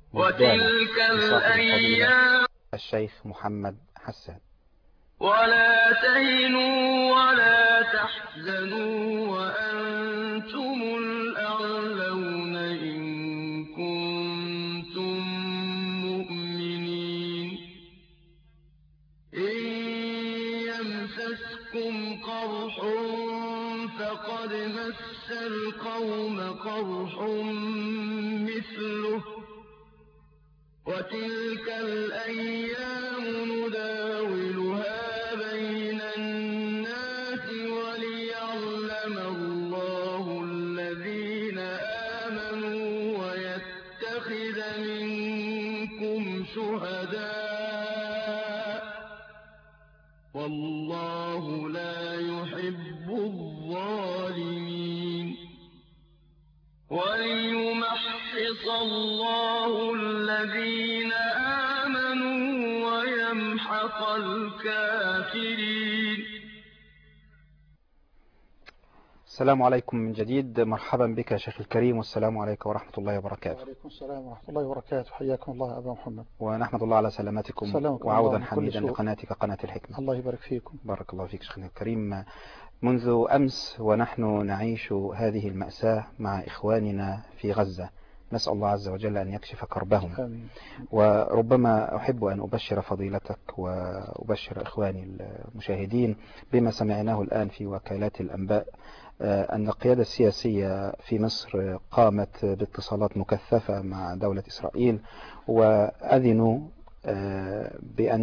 وتلك الأيام الشيخ محمد حسان. ولا تهنوا ولا تحزنوا وأنتم الأعلون إن كنتم مؤمنين إن يمسسكم قرح فقد مس القوم قرح مثله وتلك الأيام نداولها بين الناس وليعلم الله الذين آمنوا ويتخذ منكم شهداء والله لا يحب الظالمين وليمحص الله الذين آمنوا ويمحق الكافرين. السلام عليكم من جديد، مرحبا بك يا شيخ الكريم، والسلام عليكم ورحمة الله وبركاته. وعليكم السلام ورحمة الله وبركاته، حياكم الله أبا محمد. ونحمد الله على سلامتكم وعودا حميدا لقناتك قناة الحكمة. الله يبارك فيكم. بارك الله فيك شيخنا الكريم. منذ أمس ونحن نعيش هذه المأساة مع إخواننا في غزة، نسأل الله عز وجل أن يكشف كربهم. آمين. وربما أحب أن أبشر فضيلتك وأبشر إخواني المشاهدين بما سمعناه الآن في وكالات الأنباء، أن القيادة السياسية في مصر قامت باتصالات مكثفة مع دولة إسرائيل، وأذنوا بأن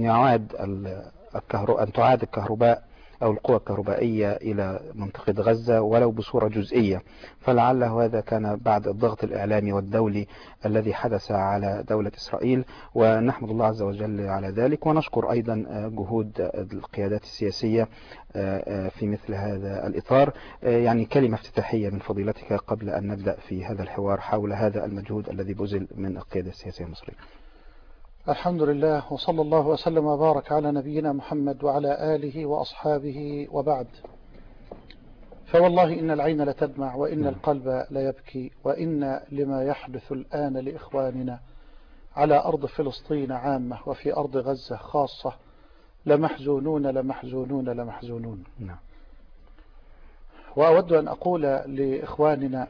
تعاد الكهرباء أو القوى الكهربائية إلى منطقة غزة ولو بصورة جزئية، فلعل هذا كان بعد الضغط الإعلامي والدولي الذي حدث على دولة إسرائيل، ونحمد الله عز وجل على ذلك، ونشكر أيضا جهود القيادات السياسية في مثل هذا الإطار. يعني كلمة افتتاحية من فضيلتك قبل أن نبدأ في هذا الحوار حول هذا المجهود الذي بذل من القيادة السياسية المصرية. الحمد لله، وصلى الله وسلم وبارك على نبينا محمد وعلى آله وأصحابه، وبعد. فوالله إن العين لتدمع وإن القلب ليبكي، وإن لما يحدث الآن لإخواننا على أرض فلسطين عامة وفي أرض غزة خاصة لمحزونون لمحزونون لمحزونون. وأود أن أقول لإخواننا،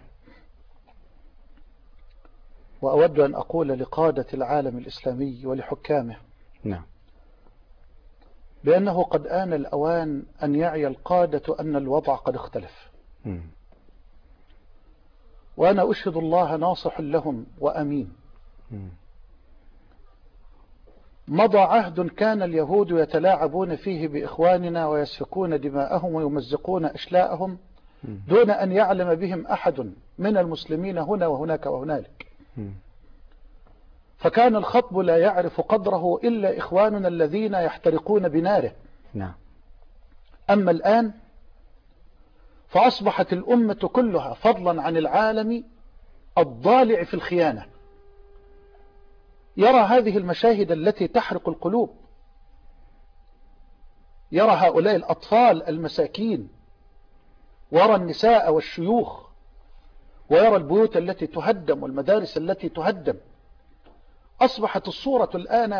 وأود أن أقول لقادة العالم الإسلامي ولحكامه بأنه قد آن الأوان أن يعي القادة أن الوضع قد اختلف. وأنا أشهد الله ناصح لهم وأمين. مضى عهد كان اليهود يتلاعبون فيه بإخواننا ويسفكون دماءهم ويمزقون أشلاءهم دون أن يعلم بهم أحد من المسلمين هنا وهناك وهنالك. فكان الخطب لا يعرف قدره إلا إخواننا الذين يحترقون بناره. أما الآن فأصبحت الأمة كلها فضلا عن العالم الضالع في الخيانة يرى هذه المشاهد التي تحرق القلوب، يرى هؤلاء الأطفال المساكين، ويرى النساء والشيوخ، ويرى البيوت التي تهدم والمدارس التي تهدم. أصبحت الصورة الآن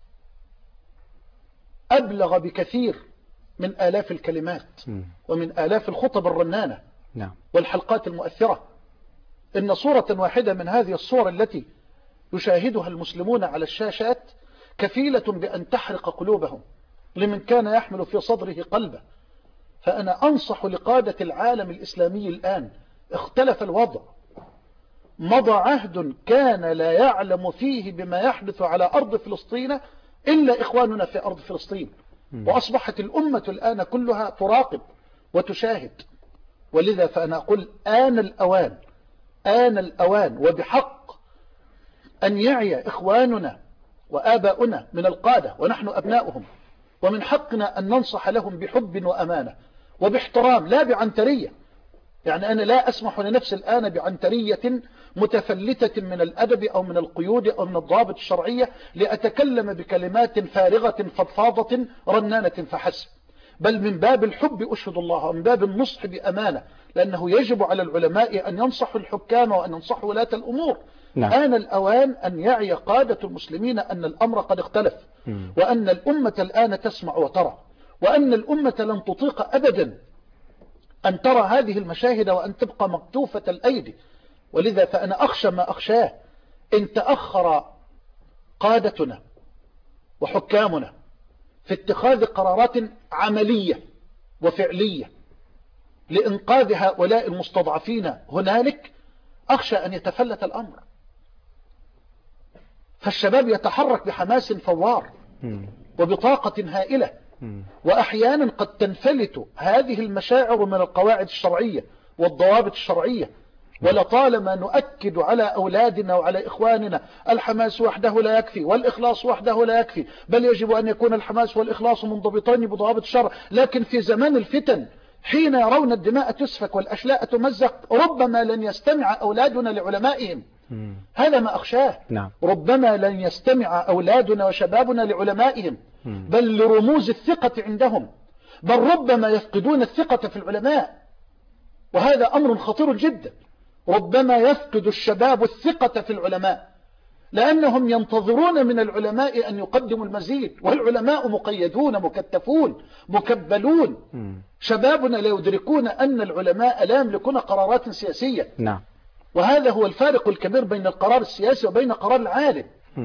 أبلغ بكثير من آلاف الكلمات ومن آلاف الخطب الرنانة والحلقات المؤثرة. إن صورة واحدة من هذه الصور التي يشاهدها المسلمون على الشاشات كفيلة بأن تحرق قلوبهم لمن كان يحمل في صدره قلبه. فأنا أنصح لقادة العالم الإسلامي الآن، اختلف الوضع، مضى عهد كان لا يعلم فيه بما يحدث على أرض فلسطين إلا إخواننا في أرض فلسطين، وأصبحت الأمة الآن كلها تراقب وتشاهد. ولذا فأنا أقول آن الأوان، آن الأوان وبحق أن يعي إخواننا وآباؤنا من القادة ونحن أبناؤهم، ومن حقنا أن ننصح لهم بحب وأمانة وباحترام لا بعنترية. يعني أنا لا أسمح لنفسي الآن بعنترية متفلتة من الأدب أو من القيود أو من الضوابط الشرعية لأتكلم بكلمات فارغة فضفاضة رنانة فحسب، بل من باب الحب أشهد الله ومن باب النصح بأمانة، لأنه يجب على العلماء أن ينصحوا الحكام وأن ينصحوا ولاة الأمور آن الأوان أن يعي قادة المسلمين أن الأمر قد اختلف، وأن الأمة الآن تسمع وترى، وأن الأمة لن تطيق أبدا أن ترى هذه المشاهد وأن تبقى مكتوفة الأيدي. ولذا فأنا أخشى ما أخشاه إن تأخر قادتنا وحكامنا في اتخاذ قرارات عملية وفعلية لإنقاذ هؤلاء المستضعفين هنالك، أخشى أن يتفلت الأمر. فالشباب يتحرك بحماس فوار وبطاقة هائلة، وأحيانا قد تنفلت هذه المشاعر من القواعد الشرعية والضوابط الشرعية. ولطالما نؤكد على أولادنا وعلى إخواننا الحماس وحده لا يكفي والإخلاص وحده لا يكفي، بل يجب أن يكون الحماس والإخلاص منضبطين بضوابط الشرع. لكن في زمان الفتن حين يرون الدماء تسفك والأشلاء تمزق ربما لن يستمع أولادنا لعلمائهم. هذا ما أخشاه. ربما لن يستمع أولادنا وشبابنا لعلمائهم بل لرموز الثقة عندهم، بل ربما يفقدون الثقة في العلماء، وهذا أمر خطير جدا. ربما يفقد الشباب الثقة في العلماء لأنهم ينتظرون من العلماء أن يقدموا المزيد، والعلماء مقيدون مكتفون مكبلون. شبابنا لا يدركون أن العلماء لا يملكون قرارات سياسية. وهذا هو الفارق الكبير بين القرار السياسي وبين قرار العالم.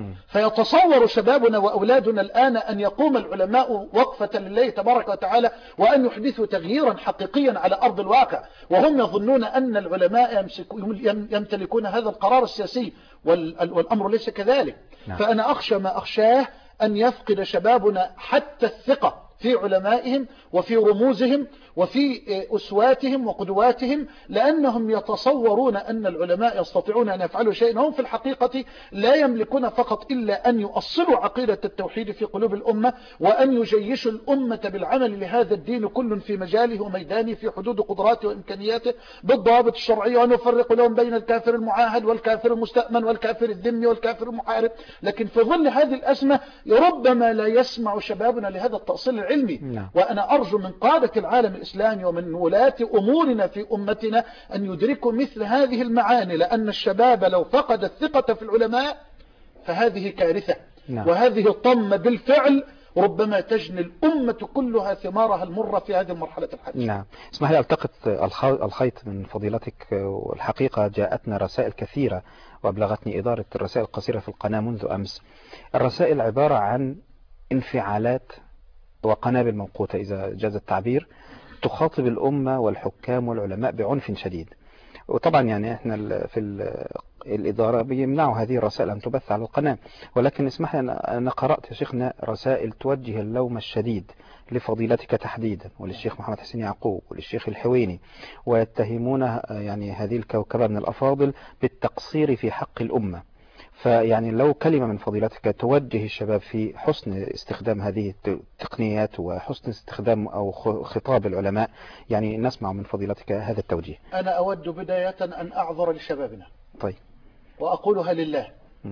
فيتصور شبابنا وأولادنا الآن أن يقوم العلماء وقفة لله تبارك وتعالى وأن يحدثوا تغييرا حقيقيا على أرض الواقع، وهم يظنون أن العلماء يمتلكون هذا القرار السياسي، والأمر ليس كذلك. فأنا أخشى ما أخشاه أن يفقد شبابنا حتى الثقة في علمائهم وفي رموزهم وفي أسواتهم وقدواتهم، لأنهم يتصورون أن العلماء يستطيعون أن يفعلوا شيئا. هم في الحقيقة لا يملكون فقط إلا أن يؤصلوا عقيدة التوحيد في قلوب الأمة، وأن يجيشوا الأمة بالعمل لهذا الدين كل في مجاله وميدانه في حدود قدراته وإمكانياته بالضوابط الشرعية، وأن يفرق لهم بين الكافر المعاهد والكافر المستأمن والكافر الذمي والكافر المحارب. لكن في ظل هذه الأزمة ربما لا يسمع شبابنا لهذا التأصيل العلمي. وأنا أرجو من قادة العالم الإسلامي ومن ولاة أمورنا في أمتنا أن يدركوا مثل هذه المعاني، لأن الشباب لو فقد الثقة في العلماء فهذه كارثة. وهذه الطمة بالفعل ربما تجني الأمة كلها ثمارها المرة في هذه المرحلة الحالية. اسمح لي ألتقط الخيط من فضيلتك. والحقيقة جاءتنا رسائل كثيرة وأبلغتني إدارة الرسائل القصيرة في القناة منذ أمس. الرسائل عبارة عن انفعالات وقنابل موقوتة إذا جاز التعبير، تخاطب الأمة والحكام والعلماء بعنف شديد. وطبعا يعني احنا في الإدارة بيمنعوا هذه الرسائل أن تبث على القناة، ولكن اسمح لي أنا قرأت يا شيخنا رسائل توجه اللوم الشديد لفضيلتك تحديدا وللشيخ محمد حسين يعقوب وللشيخ الحويني، ويتهمون يعني هذه الكوكبة من الأفاضل بالتقصير في حق الأمة. فيعني لو كلمة من فضيلتك توجه الشباب في حسن استخدام هذه التقنيات وحسن استخدام أو خطاب العلماء، يعني نسمع من فضيلتك هذا التوجيه. أنا أود بداية أن أعذر لشبابنا. طيب. وأقولها لله،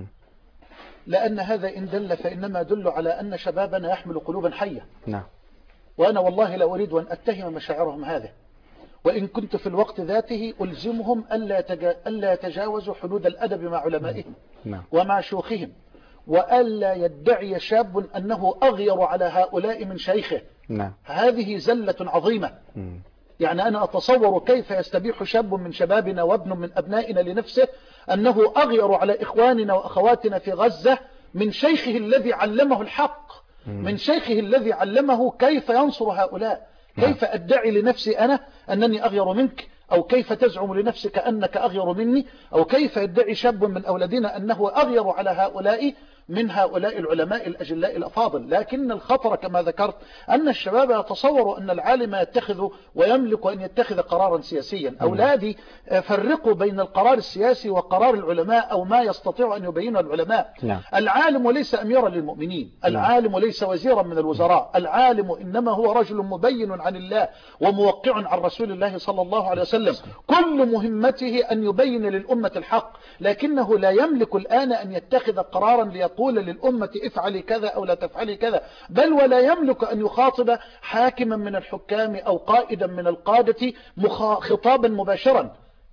لأن هذا إن دل فإنما دل على أن شبابنا يحمل قلوبا حية. وأنا والله لا أريد أن أتهم مشاعرهم هذه، وإن كنت في الوقت ذاته ألزمهم ألا يتجاوزوا حدود الأدب مع علمائهم ومع شيوخهم، وألا يدعي شاب أنه أغير على هؤلاء من شيخه. هذه زلة عظيمة. يعني أنا أتصور كيف يستبيح شاب من شبابنا وابن من أبنائنا لنفسه أنه أغير على إخواننا وأخواتنا في غزة من شيخه الذي علمه الحق، من شيخه الذي علمه كيف ينصر هؤلاء. كيف أدعي لنفسي أنا أنني أغير منك، أو كيف تزعم لنفسك أنك أغير مني، أو كيف يدعي شاب من أولادنا أنه أغير على هؤلاء من هؤلاء العلماء الأجلاء الأفاضل. لكن الخطر كما ذكرت أن الشباب يتصور أن العالم يتخذ ويملك أن يتخذ قرارا سياسيا. أولادي فرقوا بين القرار السياسي وقرار العلماء أو ما يستطيع أن يبينه العلماء. العالم ليس أميرا للمؤمنين، العالم ليس وزيرا من الوزراء، العالم إنما هو رجل مبين عن الله وموقع عن رسول الله صلى الله عليه وسلم، كل مهمته أن يبين للأمة الحق، لكنه لا يملك الآن أن يتخذ قرارا ليقول للأمة افعلي كذا أو لا تفعلي كذا، بل ولا يملك أن يخاطب حاكما من الحكام أو قائدا من القادة خطابا مباشرا.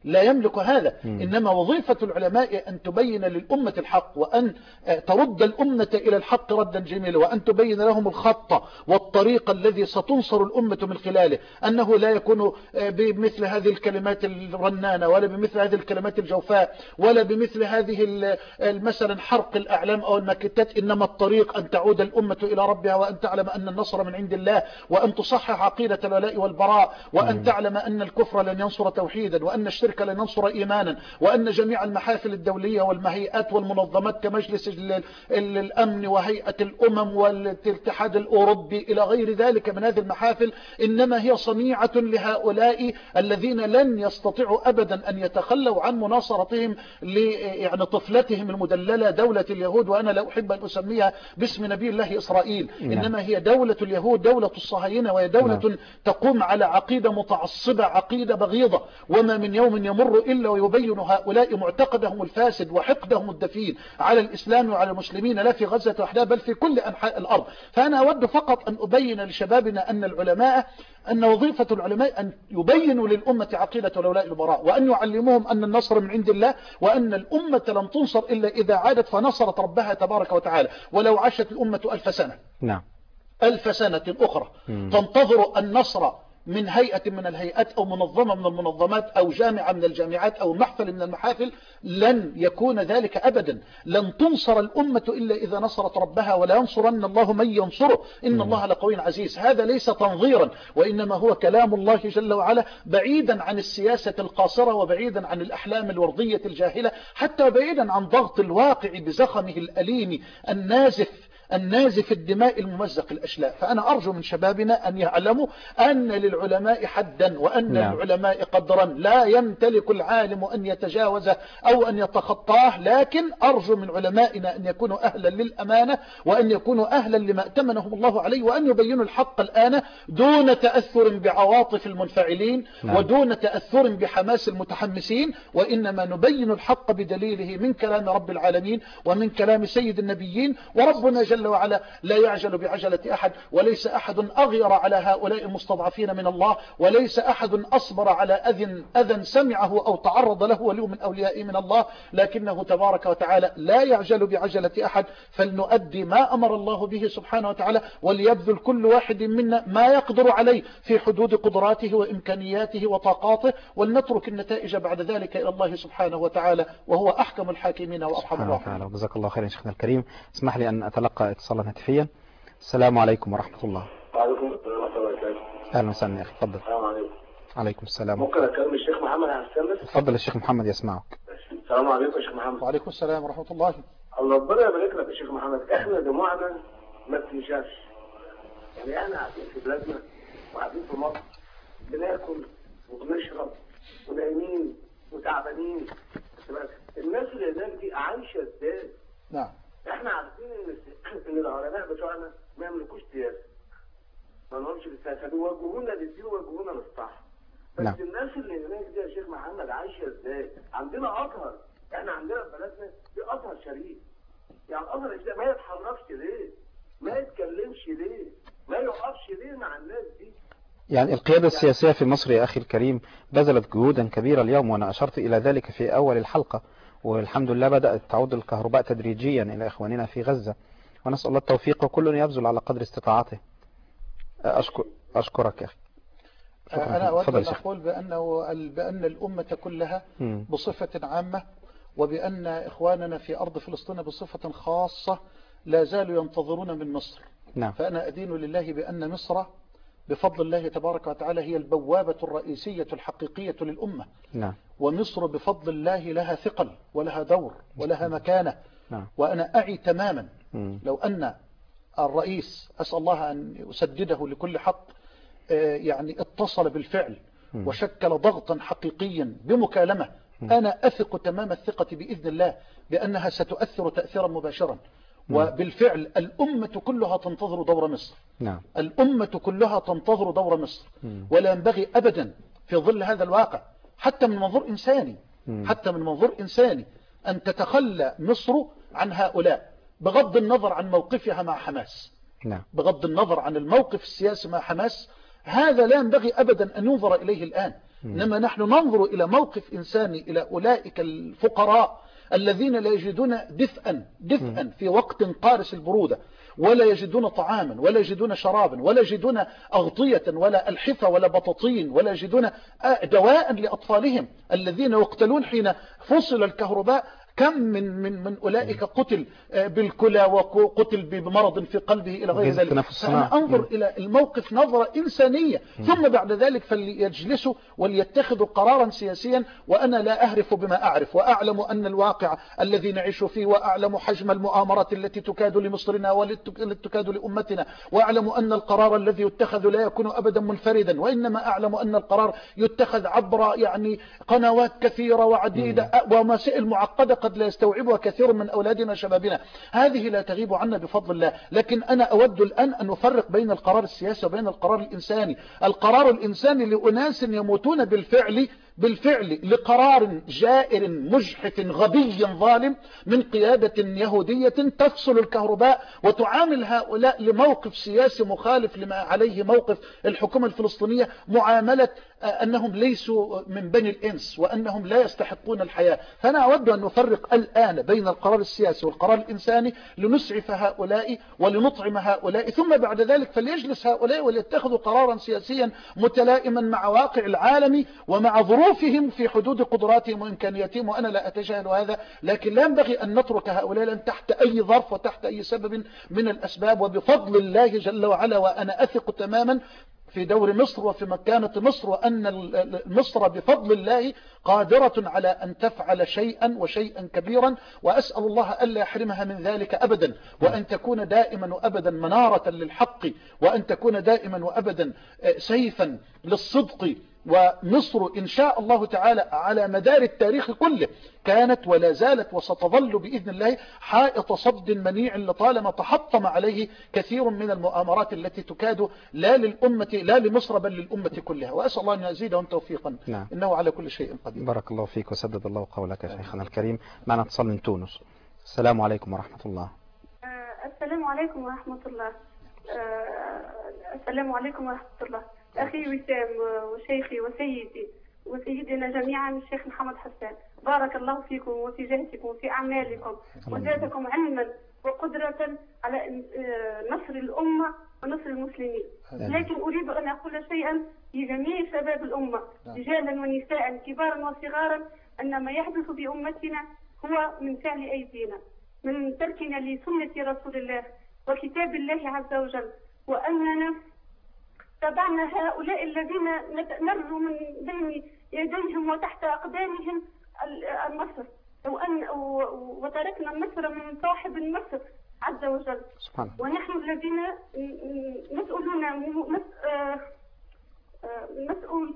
لا يملك هذا. إنما وظيفة العلماء أن تبين للأمة الحق، وأن ترد الأمة إلى الحق ردا جميلا، وأن تبين لهم الخط والطريق الذي ستنصر الأمة من خلاله، أنه لا يكون بمثل هذه الكلمات الرنانة، ولا بمثل هذه الكلمات الجوفاء، ولا بمثل هذه مثلا حرق الأعلام أو الماكتات. إنما الطريق أن تعود الأمة إلى ربها، وأن تعلم أن النصر من عند الله، وأن تصحح عقيدة الولاء والبراء، وأن تعلم أن الكفر لن ينصر توحيدا، وأن الشرك لن ينصر إيمانا، وأن جميع المحافل الدولية والمهيئات والمنظمات كمجلس الأمن وهيئة الأمم والاتحاد الأوروبي إلى غير ذلك من هذه المحافل إنما هي صنيعة لهؤلاء الذين لن يستطيعوا أبدا أن يتخلوا عن مناصرتهم يعني طفلتهم المدللة دولة اليهود. وأنا لا أحب أن أسميها باسم نبي الله إسرائيل، إنما هي دولة اليهود، دولة الصهاينة، وهي دولة تقوم على عقيدة متعصبة، عقيدة بغيضة. وما من يوم يمر إلا ويبين هؤلاء معتقدهم الفاسد وحقدهم الدفين على الإسلام وعلى المسلمين، لا في غزة وحدها بل في كل أنحاء الأرض. فأنا أود فقط أن أبين لشبابنا أن وظيفة العلماء أن يبينوا للأمة عقيدة الولاء والبراء، وأن يعلموهم أن النصر من عند الله، وأن الأمة لم تنصر إلا إذا عادت فنصرت ربها تبارك وتعالى. ولو عاشت الأمة 1000 سنة 1000 سنة أخرى تنتظر النصر من هيئة من الهيئات أو منظمة من المنظمات أو جامعة من الجامعات أو محفل من المحافل، لن يكون ذلك أبدا. لن تنصر الأمة إلا إذا نصرت ربها، ولا ينصرن الله من ينصره، إن الله لقوي عزيز. هذا ليس تنظيرا، وإنما هو كلام الله جل وعلا، بعيدا عن السياسة القاصرة، وبعيدا عن الأحلام الوردية الجاهلة، حتى بعيدا عن ضغط الواقع بزخمه الأليم النازف الدماء الممزق الأشلاء. فأنا أرجو من شبابنا أن يعلموا أن للعلماء حدا، وأن للعلماء قدرا لا يمتلك العالم أن يتجاوزه أو أن يتخطاه. لكن أرجو من علمائنا أن يكونوا أهلا للأمانة، وأن يكونوا أهلا لما أتمنهم الله عليه، وأن يبينوا الحق الآن دون تأثر بعواطف المنفعلين ودون تأثر بحماس المتحمسين، وإنما نبين الحق بدليله من كلام رب العالمين ومن كلام سيد النبيين. وربنا جل وعلا لا يعجل بعجلة أحد، وليس أحد أغير على هؤلاء المستضعفين من الله، وليس أحد أصبر على أذى سمعه أو تعرض له ولي من أوليائه من الله، لكنه تبارك وتعالى لا يعجل بعجلة أحد. فلنؤدي ما أمر الله به سبحانه وتعالى، وليبذل كل واحد منا ما يقدر عليه في حدود قدراته وإمكانياته وطاقاته، ولنترك النتائج بعد ذلك إلى الله سبحانه وتعالى، وهو أحكم الحاكمين وأرحم الراحمين. جزاك الله خيرا شيخنا الكريم. اسمح لي أن أتلقى اتصالا هاتفيا. السلام عليكم ورحمة الله. وعليكم السلام ورحمة الله وبركاته. أهلا وسهلا يا أخي، تفضل. السلام عليكم. عليكم السلام. ممكن أكلم الشيخ محمد حسان؟ تفضل الشيخ محمد يسمعك. السلام عليكم يا شيخ محمد. وعليكم السلام ورحمة الله. الله ربنا يبارك لك يا شيخ محمد. احنا دموعنا ما بتنشافش، يعني احنا قاعدين في بلادنا وقاعدين في مصر بناكل وبنشرب ونايمين وتعبانين، الناس اللي هناك دي عايشه ازاي؟ نعم. احنا عارفين ان العلماء بتوعنا ما يملكوش سياسه، ما لهمش بالسياسه، بيوجهونا للدين ويوجهونا للصح. بس نعم. الناس اللي هناك دي يا شيخ محمد عايشه ازاي؟ عندنا ازهر، احنا عندنا في بلدنا في ازهر شريف، يعني الازهر ما يتحركش ليه؟ ما يتكلمش ليه؟ ما يقفش ليه مع الناس دي؟ يعني القيادة السياسية في مصر يا أخي الكريم بذلت جهودا كبيرة اليوم، وأنا أشرت إلى ذلك في أول الحلقة، والحمد لله بدأت تعود الكهرباء تدريجيا إلى إخواننا في غزة، ونسأل الله التوفيق، وكل يبذل على قدر استطاعته. أشكرك يا أخي. أنا أود أن أقول بأن الأمة كلها بصفة عامة، وبأن إخواننا في أرض فلسطين بصفة خاصة لا زالوا ينتظرون من مصر. نعم. فأنا أدين لله بأن مصر بفضل الله تبارك وتعالى هي البوابة الرئيسية الحقيقية للأمة. نعم. ومصر بفضل الله لها ثقل ولها دور ولها مكانة. نعم. وأنا أعي تماما لو أن الرئيس أسأل الله أن يسدده لكل حق يعني اتصل بالفعل وشكل ضغطا حقيقيا بمكالمة، أنا أثق تمام الثقة بإذن الله بأنها ستؤثر تأثيرا مباشرا. وبالفعل الأمة كلها تنتظر دور مصر. نعم. الأمة كلها تنتظر دور مصر، ولا ينبغي أبدا في ظل هذا الواقع حتى من منظور إنساني أن تتخلى مصر عن هؤلاء، بغض النظر عن موقفها مع حماس. نعم. بغض النظر عن الموقف السياسي مع حماس، هذا لا ينبغي أبدا أن ينظر إليه الآن. إنما نحن ننظر إلى موقف إنساني، إلى أولئك الفقراء الذين لا يجدون دفئا في وقت قارس البرودة، ولا يجدون طعاما ولا يجدون شرابا ولا يجدون أغطية ولا ألحفة ولا بطاطين ولا يجدون دواء لأطفالهم الذين يقتلون حين فصل الكهرباء. كم من أولئك قتل بالكلى وقتل بمرض في قلبه إلى غير ذلك. فأنا أنظر إلى الموقف نظرة إنسانية، ثم بعد ذلك فليجلسوا وليتخذوا قرارا سياسيا. وأنا لا أهرف بما أعرف، وأعلم أن الواقع الذي نعيش فيه، وأعلم حجم المؤامرات التي تكاد لمصرنا والتي تكاد لأمتنا، وأعلم أن القرار الذي يتخذ لا يكون أبدا منفردا، وإنما أعلم أن القرار يتخذ عبر قنوات كثيرة وعديدة ومسائل معقدة قد لا يستوعبها كثير من أولادنا وشبابنا. هذه لا تغيب عنا بفضل الله. لكن أنا أود الآن أن نفرق بين القرار السياسي وبين القرار الإنساني. القرار الإنساني لأناس يموتون بالفعل لقرار جائر مجحف غبي ظالم من قيادة يهودية تفصل الكهرباء وتعامل هؤلاء لموقف سياسي مخالف لما عليه موقف الحكومة الفلسطينية معاملة أنهم ليسوا من بني الإنس وأنهم لا يستحقون الحياة. فأنا أود أن نفرق الآن بين القرار السياسي والقرار الإنساني لنسعف هؤلاء ولنطعم هؤلاء، ثم بعد ذلك فليجلس هؤلاء وليتخذوا قرارا سياسيا متلائما مع واقع العالم ومع ظروفهم في حدود قدراتهم وإمكانياتهم. وأنا لا أتجاهل هذا، لكن لا ينبغي أن نترك هؤلاء تحت أي ظرف وتحت أي سبب من الأسباب. وبفضل الله جل وعلا، وأنا أثق تماما في دور مصر وفي مكانة مصر، وأن مصر بفضل الله قادرة على أن تفعل شيئا وشيئا كبيرا، وأسأل الله ألا يحرمها من ذلك أبدا، وأن تكون دائما وأبدا منارة للحق، وأن تكون دائما وأبدا سيفا للصدق. ومصر إن شاء الله تعالى على مدار التاريخ كله كانت ولا زالت وستظل بإذن الله حائط صد منيع لطالما تحطم عليه كثير من المؤامرات التي تكاد لا لمصر بل للأمة كلها. وأسأل الله أن يزيدهم توفيقا. نعم. إنه على كل شيء قدير. بارك الله فيك وسدد الله قولك يا شيخنا الكريم. معنا اتصال من تونس. السلام عليكم ورحمة الله. السلام عليكم ورحمة الله. السلام عليكم ورحمة الله. أخي وسام وشيخي وسيدي وسيدنا جميعا الشيخ محمد حسان، بارك الله فيكم وفي جهدكم وفي أعمالكم، وزادكم علما وقدرة على نصر الأمة ونصر المسلمين. لكن أريد أن أقول شيئا لجميع شباب الأمة، رجالا ونساء كبارا وصغارا، أن ما يحدث بأمتنا هو من فعل أيدينا، من تركنا لسنة رسول الله وكتاب الله عز وجل، وأننا تبعنا هؤلاء الذين نرجو من بين يديهم وتحت أقدامهم النصر، وتركنا النصر من صاحب النصر عز وجل. ونحن الذين مسؤولون مسؤول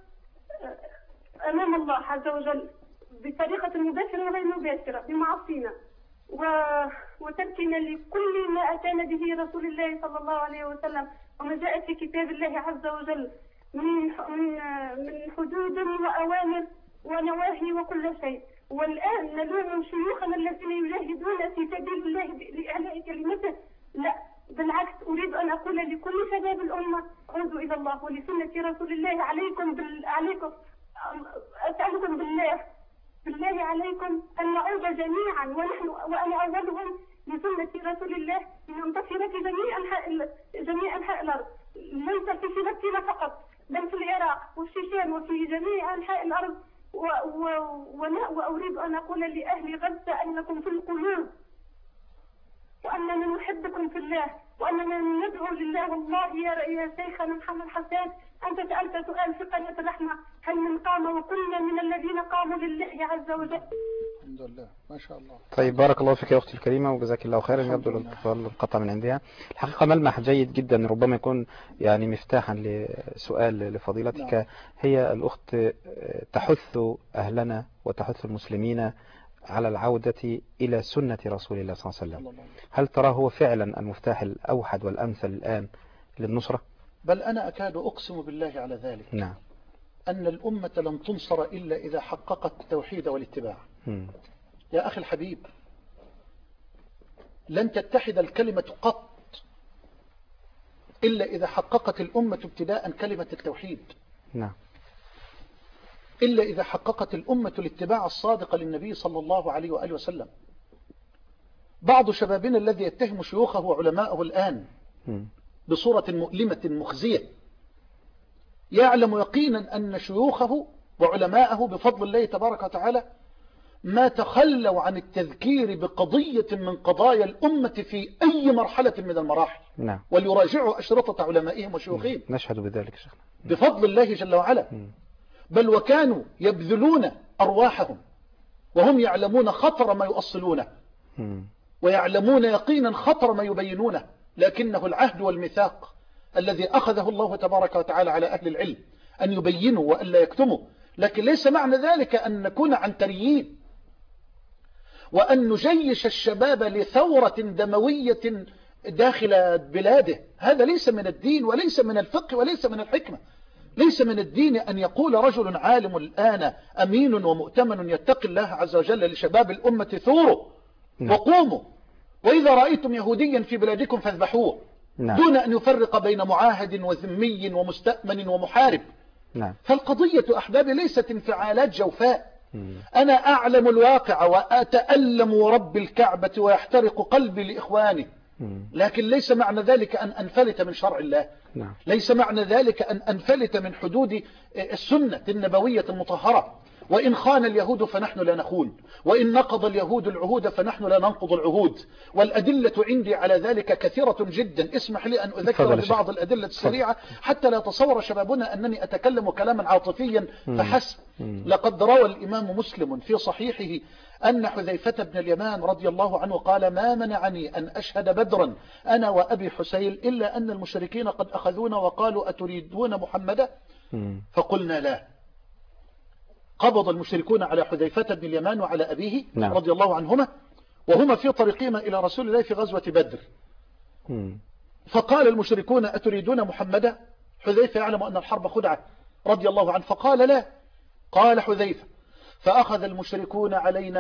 أمام الله عز وجل بطريقة مباشرة وغير مباشرة بمعاصينا وتركنا لكل ما أتانا به رسول الله صلى الله عليه وسلم وما جاء في كتاب الله عز وجل من حدود وأوامر ونواهي وكل شيء. والآن نلوم شيوخنا الذين يجاهدون في سبيل الله لإعلاء كلمته. لا، بالعكس، أريد أن أقول لكل شباب الأمة عودوا إلى الله ولسنة رسول الله. عليكم أسألكم بالله عليكم أن نعود جميعا، وأنا أولهم لسنة رسول الله منتشرة في جميع أنحاء الأرض، ليس في فلسطين فقط بل في العراق والشيشان وفي جميع أنحاء الأرض. وأريد أن أقول لأهل غزة أنكم في القلوب، وأننا نحبكم في الله، وأننا ندعو لله. والله يا شيخنا محمد حسان، أنت سألت سؤال في قناة الرحمة: هل من قام؟ وكنا من الذين قاموا لله عز وجل. الحمد لله، ما شاء الله. طيب، بارك الله فيك يا أختي الكريمة وجزاك الله خيرا. يبدو الاتصال انقطع من عندها. الحقيقة ملمح جيد جدا ربما يكون مفتاحا لسؤال لفضيلتك. هي الأخت تحث أهلنا وتحث المسلمين على العودة إلى سنة رسول الله صلى الله عليه وسلم. هل ترى هو فعلا المفتاح الأوحد والأمثل الآن للنصرة؟ بل أنا أكاد أقسم بالله على ذلك. نعم. أن الأمة لن تنصر إلا إذا حققت التوحيد والاتباع. يا أخي الحبيب، لن تتحد الكلمة قط إلا إذا حققت الأمة ابتداء كلمة التوحيد. نعم. إلا إذا حققت الأمة الاتباع الصادق للنبي صلى الله عليه وآله وسلم. بعض شبابنا الذي يتهم شيوخه وعلماءه الآن بصورة مؤلمة مخزية يعلم يقينا أن شيوخه وعلماءه بفضل الله تبارك وتعالى ما تخلوا عن التذكير بقضية من قضايا الأمة في أي مرحلة من المراحل. نعم. وليراجعوا أشرطة علمائهم وشيوخهم. نشهد بذلك شيخنا بفضل الله جل وعلا. بل وكانوا يبذلون أرواحهم وهم يعلمون خطر ما يؤصلونه ويعلمون يقينا خطر ما يبينونه، لكنه العهد والميثاق الذي أخذه الله تبارك وتعالى على أهل العلم أن يبينوا وألا يكتموا. لكن ليس معنى ذلك أن نكون عنتريين وأن نجيش الشباب لثورة دموية داخل بلاده. هذا ليس من الدين وليس من الفقه وليس من الحكمة. ليس من الدين أن يقول رجل عالم الآن أمين ومؤتمن يتقي الله عز وجل لشباب الأمة ثوروا وقوموا، وإذا رأيتم يهوديا في بلادكم فاذبحوه، دون أن يفرق بين معاهد وذمي ومستأمن ومحارب. فالقضية أحبابي ليست انفعالات جوفاء. أنا أعلم الواقع وأتألم ورب الكعبة ويحترق قلبي لإخواني، لكن ليس معنى ذلك أن أنفلت من شرع الله. ليس معنى ذلك أن أنفلت من حدود السنة النبوية المطهرة. وإن خان اليهود فنحن لا نخون، وإن نقض اليهود العهود فنحن لا ننقض العهود. والأدلة عندي على ذلك كثيرة جدا. اسمح لي أن أذكر ببعض الأدلة السريعة حتى لا يتصور شبابنا أنني أتكلم كلاما عاطفيا فحسب. لقد روى الإمام مسلم في صحيحه أن حذيفة بن اليمان رضي الله عنه قال: ما منعني أن أشهد بدرا أنا وأبي حسين إلا أن المشركين قد أخذونا وقالوا أتريدون محمدا؟ فقلنا لا. قبض المشركون على حذيفة بن اليمان وعلى أبيه رضي الله عنهما وهما في طريقهما إلى رسول الله في غزوة بدر. فقال المشركون أتريدون محمدا؟ حذيفة يعلم أن الحرب خدعة رضي الله عنه فقال لا. قال حذيفة: فأخذ المشركون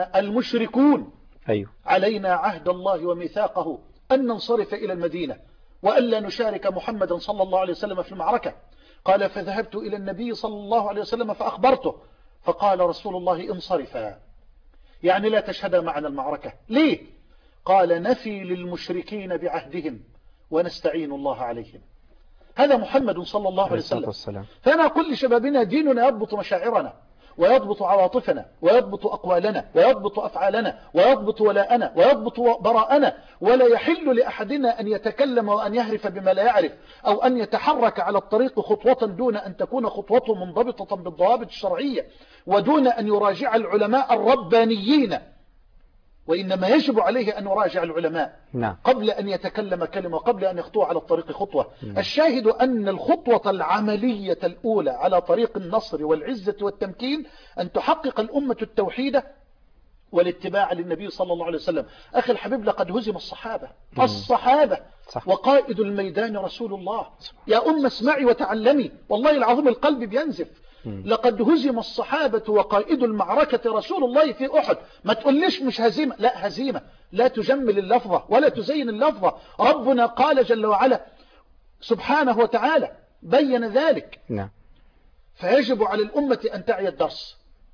علينا عهد الله وميثاقه أن ننصرف إلى المدينة وألا نشارك محمدا صلى الله عليه وسلم في المعركة. قال: فذهبت إلى النبي صلى الله عليه وسلم فأخبرته، فقال رسول الله: انصرفا، يعني لا تشهد معنا المعركة. ليه؟ قال: نفي للمشركين بعهدهم ونستعين الله عليهم. هذا محمد صلى الله عليه وسلم. فأنا أقول لشبابنا: ديننا يضبط مشاعرنا ويضبط عواطفنا ويضبط أقوالنا ويضبط أفعالنا ويضبط ولاءنا ويضبط براءنا، ولا يحل لأحدنا أن يتكلم وأن يهرف بما لا يعرف أو أن يتحرك على الطريق خطوة دون أن تكون خطوته منضبطة بالضوابط الشرعية ودون أن يراجع العلماء الربانيين. وإنما يجب عليه أن يراجع العلماء قبل أن يتكلم كلمة وقبل أن يخطو على الطريق خطوة. الشاهد أن الخطوة العملية الأولى على طريق النصر والعزة والتمكين أن تحقق الأمة التوحيد والاتباع للنبي صلى الله عليه وسلم. أخي الحبيب، لقد هزم الصحابة وقائد الميدان رسول الله. يا أم اسمعي وتعلمي، والله العظيم القلب بينزف. لقد هزم الصحابة وقائد المعركة رسول الله في أحد. ما تقوليش مش هزيمة، لا هزيمة. لا تجمل اللفظة ولا تزين اللفظة. ربنا قال جل وعلا سبحانه وتعالى بين ذلك. فيجب على الأمة أن تعي الدرس.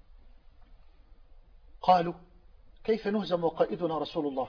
قالوا: كيف نهزم وقائدنا رسول الله؟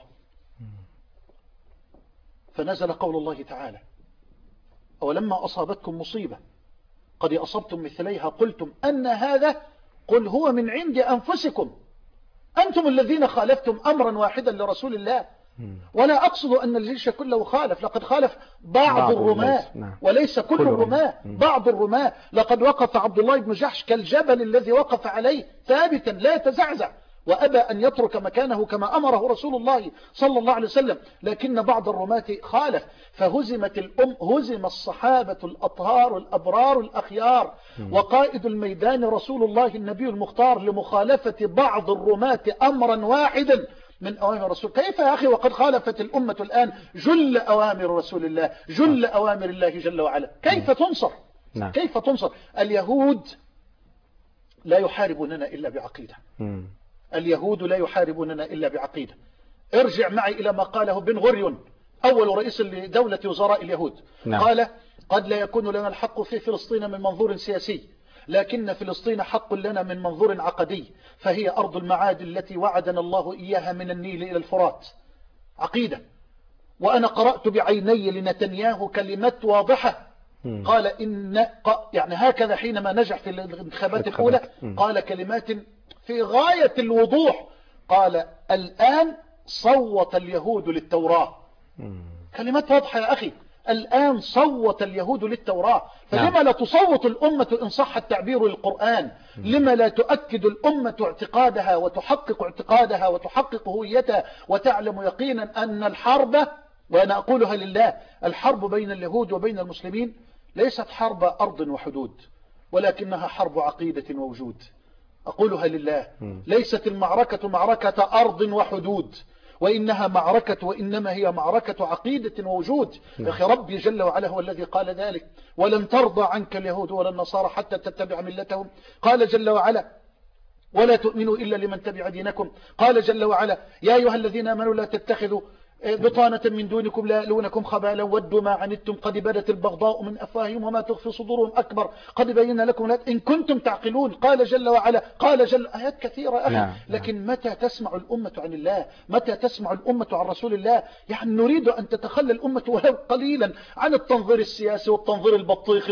فنزل قول الله تعالى: أولما أصابتكم مصيبة قد أصبتم مثليها قلتم أن هذا؟ قل هو من عند أنفسكم أنتم الذين خالفتم أمرا واحدا لرسول الله. ولا أقصد أن الجيش كله خالف، لقد خالف بعض الرماة وليس كل الرماة، بعض الرماة. لقد وقف عبد الله بن جحش كالجبل الذي وقف عليه ثابتا لا يتزعزع، وأبى أن يترك مكانه كما أمره رسول الله صلى الله عليه وسلم، لكن بعض الرماة خالف. فهزمت هزم الصحابة الأطهار الأبرار الأخيار وقائد الميدان رسول الله النبي المختار لمخالفة بعض الرماة أمرا واحدا من أوامر رسول. كيف يا أخي وقد خالفت الأمة الآن جل أوامر رسول الله، جل أوامر الله جل وعلا؟ كيف تنصر؟ كيف تنصر؟ اليهود لا يحاربوننا إلا بعقيدة. اليهود لا يحاربوننا إلا بعقيدة. ارجع معي إلى ما قاله بن غوريون أول رئيس لدولة وزراء اليهود. قال: قد لا يكون لنا الحق في فلسطين من منظور سياسي، لكن فلسطين حق لنا من منظور عقدي، فهي أرض المعاد التي وعدنا الله إياها من النيل إلى الفرات. عقيدة. وأنا قرأت بعيني لنتنياهو كلمات واضحة، قال يعني هكذا حينما نجح في الانتخابات الأولى قال كلمات في غاية الوضوح، قال الآن صوت اليهود للتوراة. كلمات واضحة يا أخي، الآن صوت اليهود للتوراة، فلما لا تصوت الأمة إن صح التعبير للقرآن؟ لما لا تؤكد الأمة اعتقادها وتحقق اعتقادها وتحقق هويتها وتعلم يقينا أن الحرب، وأنا أقولها لله، الحرب بين اليهود وبين المسلمين ليست حرب أرض وحدود، ولكنها حرب عقيدة ووجود. أقولها لله، ليست المعركة معركة أرض وحدود، وإنما هي معركة عقيدة ووجود. يا أخي ربي جل وعلا هو الذي قال ذلك، ولن ترضى عنك اليهود ولا النصارى حتى تتبع ملتهم. قال جل وعلا ولا تؤمنوا إلا لمن تبع دينكم. قال جل وعلا يا أيها الذين آمنوا لا تتخذوا بطانة من دونكم لا يألونكم خبالا ودوا ما عنتم قد بدت البغضاء من أفواههم وما تخفي صدورهم أكبر قد بينا لكم إن كنتم تعقلون. قال جل وعلا، قال جل، آيات كثيرة أخي. لكن متى تسمع الأمة عن الله؟ متى تسمع الأمة عن رسول الله؟ يعني نريد أن تتخلى الأمة ولو قليلا عن التنظير السياسي والتنظير البطيخي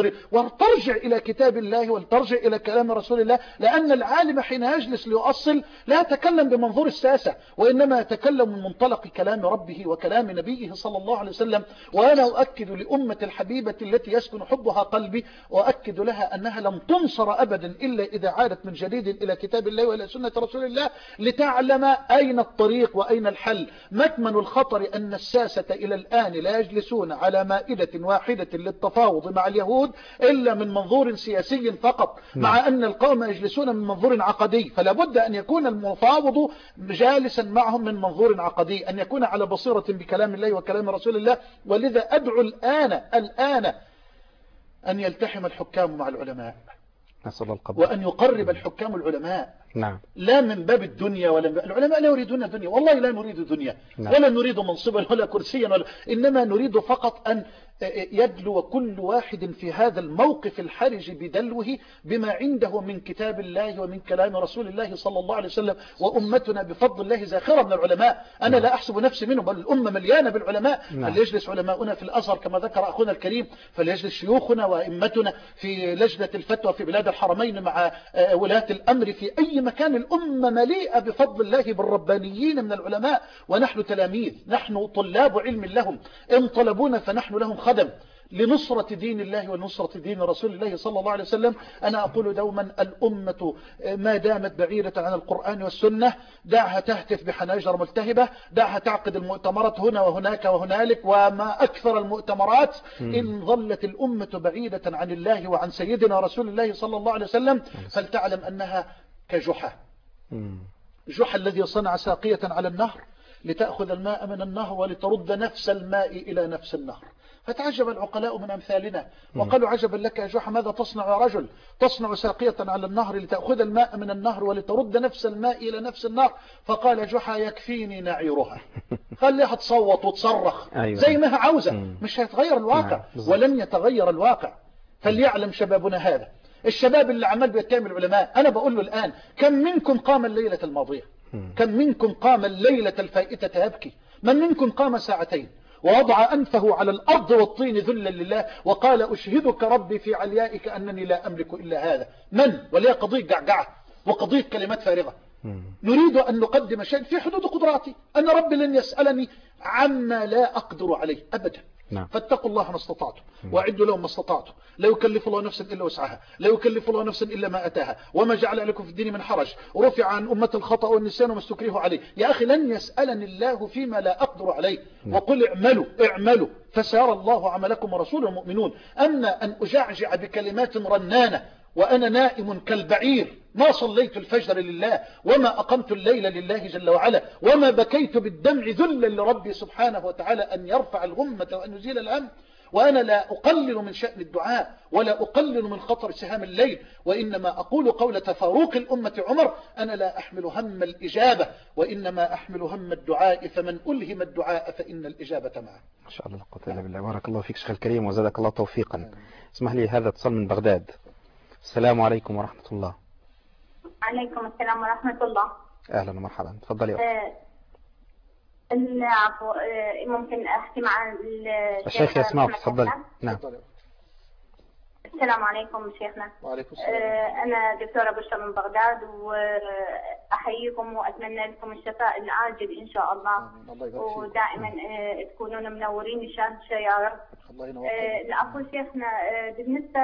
وترجع إلى كتاب الله وترجع إلى كلام رسول الله، لأن العالم حين يجلس ليؤصل لا يتكلم بمنظور السياسة، وإنما يتكلم من منطلق كلام ربه وكلام نبيه صلى الله عليه وسلم. وأنا أؤكد لأمة الحبيبة التي يسكن حبها قلبي، وأؤكد لها أنها لم تنصر أبدا إلا إذا عادت من جديد إلى كتاب الله وإلى سنة رسول الله، لتعلم أين الطريق وأين الحل. مكمن الخطر أن الساسة إلى الآن لا يجلسون على مائدة واحدة للتفاوض مع اليهود إلا من منظور سياسي فقط، مع أن القوم يجلسون من منظور عقدي. فلا بد أن يكون المفاوض جالسا معهم من منظور عقدي، أن يكون على بصيرة بكلام الله وكلام رسول الله. ولذا أدعو الآن أن يلتحم الحكام مع العلماء، وأن يقرب الحكام العلماء. نعم. لا من باب الدنيا ولا العلماء لا يريدون دنيا، والله لا نريد دنيا. نعم. ولا نريد منصبا ولا كرسيا إنما نريد فقط أن يدلو كل واحد في هذا الموقف الحرج بدلوه بما عنده من كتاب الله ومن كلام رسول الله صلى الله عليه وسلم. وأمتنا بفضل الله زاخرة من العلماء، أنا لا أحسب نفسي منهم، بل الأمة مليانة بالعلماء. فليجلس علماؤنا في الأزهر كما ذكر أخونا الكريم، فليجلس شيوخنا وأئمتنا في لجنة الفتوى في بلاد الحرمين مع ولاة الأمر في أي مكان. الأمة مليئة بفضل الله بالربانيين من العلماء، ونحن تلاميذ، نحن طلاب علم لهم، إن طلبونا فنحن لهم خدم لنصرة دين الله ونصرة دين رسول الله صلى الله عليه وسلم. أنا أقول دوما الأمة ما دامت بعيدة عن القرآن والسنة دعها تهتف بحناجر ملتهبة، دعها تعقد المؤتمرات هنا وهناك وهنالك وما أكثر المؤتمرات. إن ظلت الأمة بعيدة عن الله وعن سيدنا رسول الله صلى الله عليه وسلم فلتعلم أنها كجحا، جحا الذي صنع ساقية على النهر لتأخذ الماء من النهر ولترد نفس الماء إلى نفس النهر. فتعجب العقلاء من أمثالنا وقالوا عجبا لك يا جحا، ماذا تصنع يا رجل؟ تصنع ساقية على النهر لتأخذ الماء من النهر ولترد نفس الماء إلى نفس النهر. فقال جحا يكفيني نعيرها، خليها تصوت وتصرخ زي ما هي عاوزة، مش هيتغير الواقع ولن يتغير الواقع. فليعلم شبابنا هذا، الشباب اللي عمال بيتهم العلماء، أنا بقول له الآن كم منكم قام الليلة الماضية؟ كم منكم قام الليلة الفائتة يبكي؟ من منكم قام ساعتين ووضع أنفه على الأرض والطين ذلا لله وقال أشهدك ربي في عليائك أنني لا أملك إلا هذا؟ من؟ وليها قضية جعجعة وقضية كلمات فارغة. نريد أن نقدم شيء في حدود قدراتي. أنا ربي لن يسألني عما لا أقدر عليه أبدا. فاتقوا الله ما استطعتم واعدوا لهم ما استطعتم، لا يكلف الله نفسا إلا وسعها، لا يكلف الله نفسا إلا ما أتاها، وما جعل عليكم في الدين من حرج، ورفع عن أمة الخطأ والنسيان وما استكرهوا عليه. يا أخي لن يسألني الله فيما لا أقدر عليه. وقل اعملوا فسيرى الله عملكم ورسوله المؤمنون. أما أن أجعجع بكلمات رنانة وأنا نائم كالبعير، ما صليت الفجر لله وما أقمت الليل لله جل وعلا وما بكيت بالدمع ذلا لربي سبحانه وتعالى أن يرفع الغمة وأن يزيل الهم. وأنا لا أقلل من شأن الدعاء ولا أقلل من خطر سهام الليل، وإنما أقول قولة فاروق الأمة عمر: أنا لا أحمل هم الإجابة وإنما أحمل هم الدعاء، فمن ألهم الدعاء فإن الإجابة معه. ما شاء الله، لا قوة إلا بالله. بارك الله فيك شيخ الكريم وزادك الله توفيقا. اسمح لي هذا اتصال من بغداد. السلام عليكم ورحمة الله. عليكم السلام ورحمة الله. أهلا ومرحبا، تفضلي. العفو، ممكن أحكي مع الشيخ يسمعك، تفضلي. نعم. السلام عليكم شيخنا. وعليكم السلام. أنا دكتورة بشرى من بغداد، وأحييكم وأتمنى لكم الشفاء العاجل إن شاء الله. ودائما تكونون منورين الشاشة يا رب. الله ينور. العفو شيخنا، بالنسبة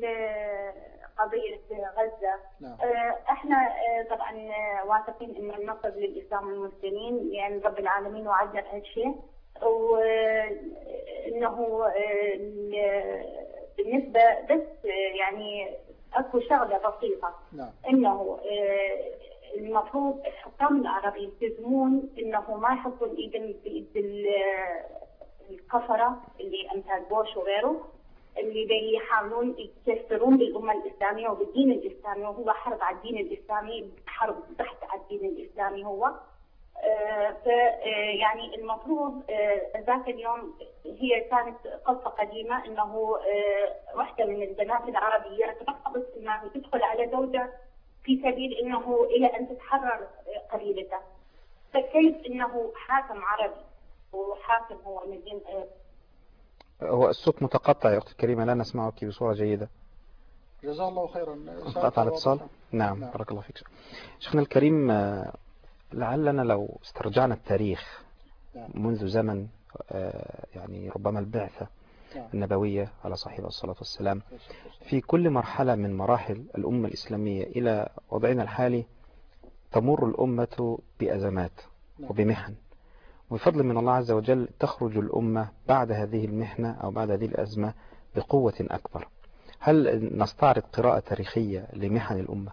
لقضية غزة، نعم. احنا طبعا واثقين ان النصر للإسلام والمسلمين، يعني رب العالمين وعدنا بهالشيء، وانه بالنسبة بس يعني اكو شغلة بسيطة. نعم. انه المفروض الحكام العرب يلتزمون انه ما يحطون ايدهم بايد الكفرة اللي امثال بوش وغيره، اللي يحاولون يكسرون بالأمة الإسلامية وبالدين الإسلامي، وهو حرب على الدين الإسلامي، حرب بحث على الدين الإسلامي هو. يعني المفروض ذاك اليوم هي كانت قصة قديمة، إنه واحدة من البنات العربيات رفضت إنها تدخل على زوجها في سبيل إنه إلى أن تتحرر قبيلتها. فكيف إنه حاكم عربي وحاكم هو من دين هو الصوت متقطع يا أختي الكريمة، لا نسمعك بصورة جيدة. جزاه الله خيرا. قطع الاتصال. نعم. بارك الله فيك شيخنا الكريم. لعلنا لو استرجعنا التاريخ منذ زمن يعني ربما البعثة النبوية على صاحبها الصلاة والسلام، في كل مرحلة من مراحل الأمة الإسلامية إلى وضعنا الحالي تمر الأمة بأزمات وبمحن، وبفضل من الله عز وجل تخرج الأمة بعد هذه المحنة أو بعد هذه الأزمة بقوة أكبر. هل نستعرض قراءة تاريخية لمحن الأمة؟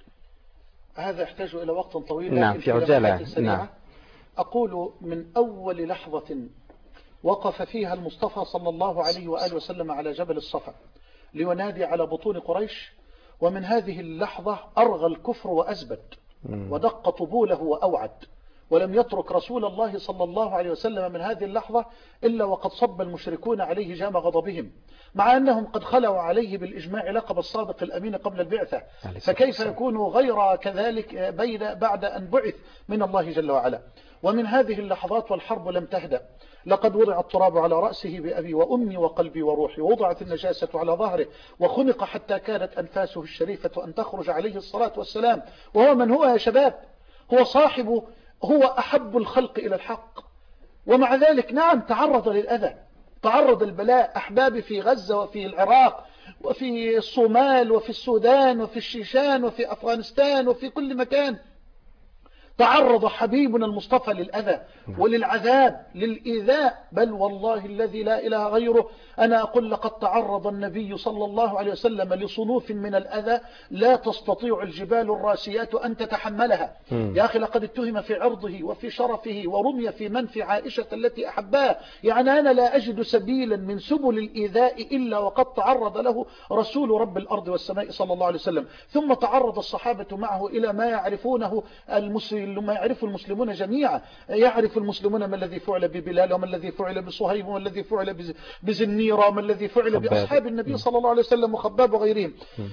هذا يحتاج إلى وقت طويل. نعم، في عجالة. نعم. أقول من أول لحظة وقف فيها المصطفى صلى الله عليه وآله وسلم على جبل الصفا لينادي على بطون قريش، ومن هذه اللحظة أرغى الكفر وأزبد ودق طبوله وأوعد، ولم يترك رسول الله صلى الله عليه وسلم من هذه اللحظة إلا وقد صب المشركون عليه جام غضبهم، مع أنهم قد خلوا عليه بالإجماع لقب الصادق الأمين قبل البعثة، فكيف يكون غير كذلك بعد أن بعث من الله جل وعلا. ومن هذه اللحظات والحرب لم تهدأ، لقد وضع التراب على رأسه بأبي وأمي وقلبي وروحي، ووضعت النجاسة على ظهره، وخنق حتى كانت أنفاسه الشريفة أن تخرج عليه الصلاة والسلام. وهو من هو يا شباب؟ هو صاحبه، هو أحب الخلق إلى الحق، ومع ذلك نعم تعرض للأذى، تعرض البلاء. أحبابي في غزة وفي العراق وفي الصومال وفي السودان وفي الشيشان وفي أفغانستان وفي كل مكان تعرض حبيبنا المصطفى للأذى وللعذاب للإيذاء، بل والله الذي لا إله غيره أنا أقول لقد تعرض النبي صلى الله عليه وسلم لصنوف من الأذى لا تستطيع الجبال الراسيات أن تتحملها. يا أخي لقد اتهم في عرضه وفي شرفه ورمي في منف عائشة التي أحبها. يعني أنا لا أجد سبيلا من سبل الإيذاء إلا وقد تعرض له رسول رب الأرض والسماء صلى الله عليه وسلم. ثم تعرض الصحابة معه إلى ما يعرفونه ما يعرف المسلمون جميعا. يعرف المسلمون ما الذي فعل ببلال وما الذي فعل بصهيب وما الذي فعل بزنيرة وما الذي فعل بأصحاب النبي صلى الله عليه وسلم وخباب وغيرهم.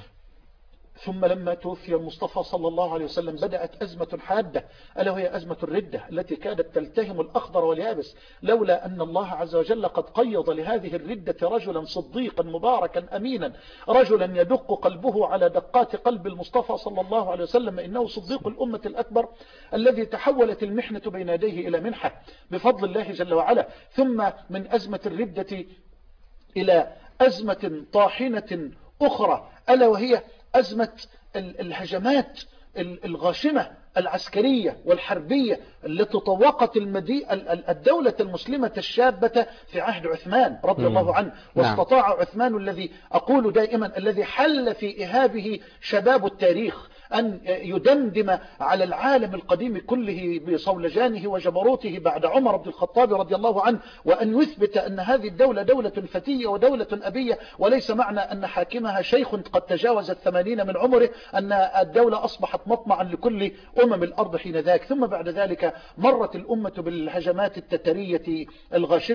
ثم لما توفي المصطفى صلى الله عليه وسلم بدأت أزمة حادة، ألا وهي أزمة الردة التي كادت تلتهم الأخضر واليابس، لولا أن الله عز وجل قد قيض لهذه الردة رجلا صديقا مباركا أمينا، رجلا يدق قلبه على دقات قلب المصطفى صلى الله عليه وسلم، إنه صديق الأمة الأكبر الذي تحولت المحنة بين يديه إلى منحة بفضل الله جل وعلا. ثم من أزمة الردة إلى أزمة طاحنة أخرى، ألا وهي أزمة الهجمات الغاشمة العسكرية والحربية التي طوقت الدولة المسلمة الشابة في عهد عثمان رضي الله عنه. واستطاع عثمان الذي أقول دائما الذي حل في إهابه شباب التاريخ أن يدمدم على العالم القديم كله بصولجانه وجبروته بعد عمر بن الخطاب رضي الله عنه، وأن يثبت أن هذه الدولة دولة فتية ودولة أبية، وليس معنى أن حاكمها شيخ قد تجاوز 80 من عمره أن الدولة أصبحت مطمعا لكل أمم الأرض حين ذاك. ثم بعد ذلك مرت الأمة بالهجمات التترية الغاشمة،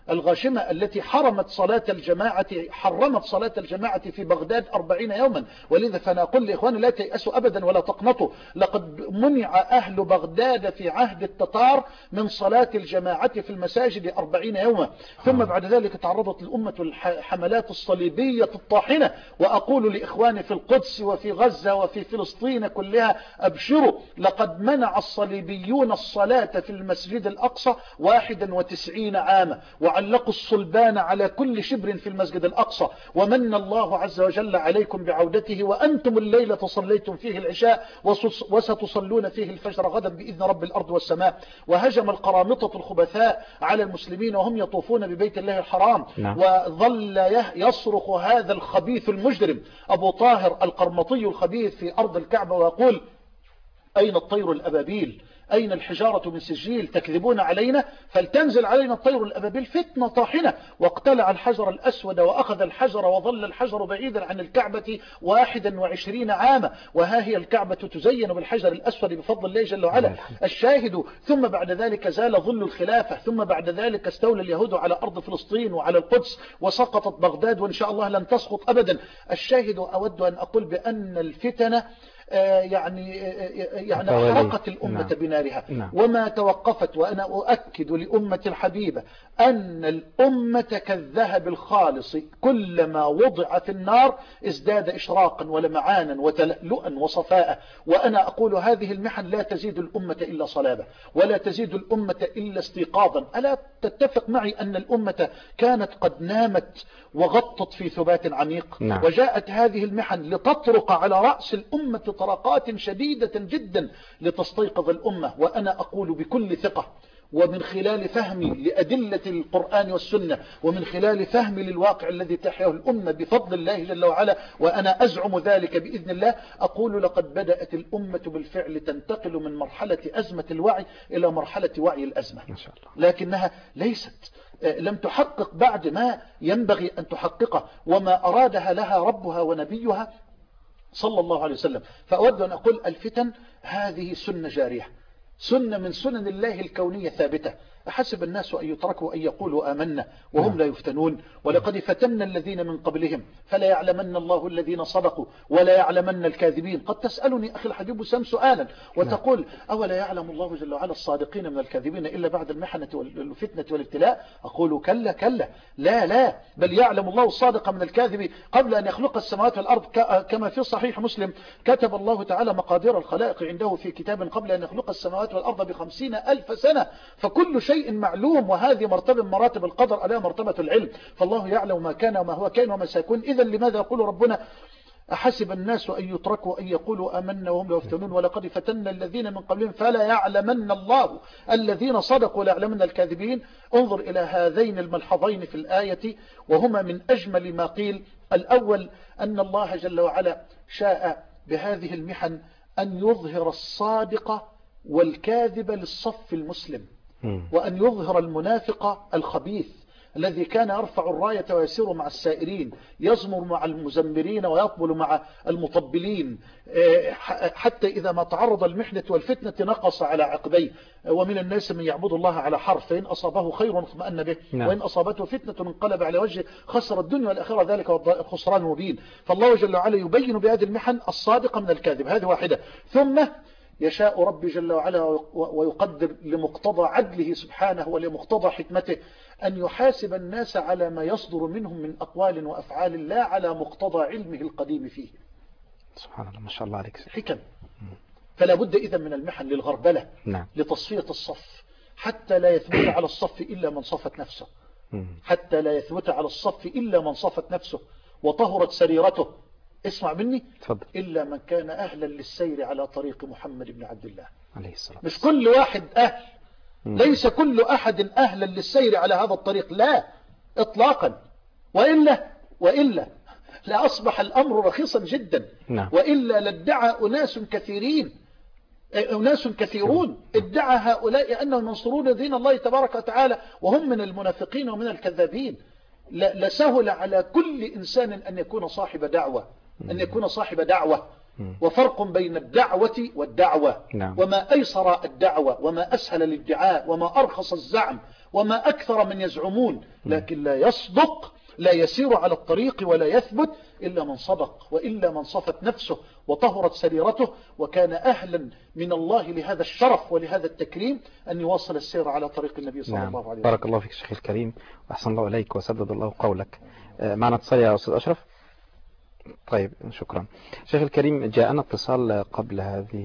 الغاشمة التي حرمت صلاة الجماعة في بغداد 40 يوما. ولذا فأنا أقول لإخواني لا تيأسوا أبدا ولا تقنطوا، لقد منع أهل بغداد في عهد التتار من صلاة الجماعة في المساجد 40 يوما. ثم بعد ذلك تعرضت الأمة الحملات الصليبية الطاحنة. وأقول لإخواني في القدس وفي غزة وفي فلسطين كلها أبشروا، لقد منع الصليبيون الصلاة في المسجد الأقصى 91 عاما، وعلقوا الصلبان على كل شبر في المسجد الأقصى، ومن الله عز وجل عليكم بعودته، وأنتم الليلة صليتم فيه العشاء وستصلون فيه الفجر غدا بإذن رب الأرض والسماء. وهجم القرامطة الخبثاء على المسلمين وهم يطوفون ببيت الله الحرام. وظل يصرخ هذا الخبيث المجرم أبو طاهر القرمطي الخبيث في أرض الكعبة ويقول: أين الطير الأبابيل؟ أين الحجارة من سجيل؟ تكذبون علينا، فلتنزل علينا الطير الأبابيل فتنة طاحنة. واقتلع الحجر الأسود وأخذ الحجر، وظل الحجر بعيدا عن الكعبة 21 عاما، وها هي الكعبة تزين بالحجر الأسود بفضل الله جل وعلا. الشاهد ثم بعد ذلك زال ظل الخلافة، ثم بعد ذلك استولى اليهود على أرض فلسطين وعلى القدس، وسقطت بغداد وإن شاء الله لن تسقط أبدا. الشاهد أود أن أقول بأن الفتن يعني حرقت الأمة بنارها وما توقفت. وأنا أؤكد لأمة الحبيبة أن الأمة كالذهب الخالص كلما وضع في النار ازداد إشراقا ولمعانا وتلألؤا وصفاء. وأنا أقول هذه المحن لا تزيد الأمة إلا صلابة، ولا تزيد الأمة إلا استيقاظا. ألا تتفق معي أن الأمة كانت قد نامت وغطت في ثبات عميق؟ وجاءت هذه المحن لتطرق على رأس الأمة طرقات شديدة جدا لتستيقظ الأمة. وأنا أقول بكل ثقة ومن خلال فهمي لأدلة القرآن والسنة، ومن خلال فهمي للواقع الذي تحياه الأمة بفضل الله جل وعلا، وأنا أزعم ذلك بإذن الله، أقول لقد بدأت الأمة بالفعل تنتقل من مرحلة أزمة الوعي إلى مرحلة وعي الأزمة، ما شاء الله. لكنها لم تحقق بعد ما ينبغي أن تحققه وما أرادها لها ربها ونبيها صلى الله عليه وسلم. فأود أن أقول الفتن هذه سنة جارية، سنة من سنن الله الكونية ثابتة. أحسب الناس أن يتركوا أن يقولوا آمنا وهم لا يفتنون، ولقد فتنا الذين من قبلهم فلا يعلمن الله الذين صدقوا ولا يعلمن الكاذبين. قد تسألني أخي الحبيب سام سؤالا وتقول: أولا يعلم الله جل وعلا الصادقين من الكاذبين إلا بعد المحنة والفتنة والابتلاء؟ أقول كلا كلا، لا، بل يعلم الله الصادق من الكاذب قبل أن يخلق السماوات والأرض، كما في صحيح مسلم: كتب الله تعالى مقادير الخلائق عنده في كتاب قبل أن يخلق السماوات والأرض ب50,000 سنة، فكل شيء معلوم. وهذه مرتبة من مراتب القدر، ألا مرتبة العلم، فالله يعلم ما كان وما هو كان وما سيكون. إذا لماذا يقول ربنا: أحسب الناس أن يتركوا أن يقولوا آمنا وهم لا يفتنون ولقد فتنا الذين من قبلهم فلا يعلمن الله الذين صدقوا ولا يعلمن الكاذبين؟ انظر إلى هذين الملحظين في الآية وهما من أجمل ما قيل. الأول أن الله جل وعلا شاء بهذه المحن أن يظهر الصادق والكاذب للصف المسلم، وأن يظهر المنافق الخبيث الذي كان يرفع الراية ويسير مع السائرين، يزمر مع المزمرين ويطبل مع المطبلين، حتى إذا ما تعرض المحنة والفتنة نقص على عقبيه. ومن الناس من يعبد الله على حرف، فإن أصابه خير اطمأن به، وإن أصابته فتنة انقلب على وجهه خسر الدنيا والآخرة، ذلك هو الخسران المبين. فالله جل وعلا يبين بهذه المحن الصادق من الكاذب، هذه واحدة. ثم يشاء ربي جل وعلا ويقدر لمقتضى عدله سبحانه ولمقتضى حكمته أن يحاسب الناس على ما يصدر منهم من أقوال وأفعال، لا على مقتضى علمه القديم فيه. سبحان الله، ما شاء الله عليك. حكم. فلا بد إذن من المحن للغربلة، لتصفية الصف، حتى لا يثبت على الصف إلا من صفت نفسه، حتى لا يثبت على الصف إلا من صفت نفسه وطهرت سريرته. اسمع مني، تفضل. إلا من كان أهلا للسير على طريق محمد بن عبد الله عليه الصلاة. مش كل واحد أهل، ليس كل أحد أهلا للسير على هذا الطريق، لا إطلاقا، وإلا لا أصبح الأمر رخيصا جدا، وإلا لادعى أناس كثيرون ادعى هؤلاء أنهم ينصرون دين الله تبارك وتعالى وهم من المنافقين ومن الكذابين. لسهل على كل إنسان أن يكون صاحب دعوة، وفرق بين الدعوة والدعوة. وما أيسر الدعوة وما أسهل الادعاء وما أرخص الزعم وما أكثر من يزعمون، لكن لا يصدق، لا يسير على الطريق ولا يثبت إلا من صدق، وإلا من صفت نفسه وطهرت سريرته وكان أهلا من الله لهذا الشرف ولهذا التكريم أن يواصل السير على طريق النبي صلى الله عليه وسلم. بارك الله فيك شيخ الكريم وأحسن الله إليك وسدد الله قولك. معنا اتصال يا أستاذ أشرف. طيب شكرا. شيخ الكريم، جاءنا اتصال قبل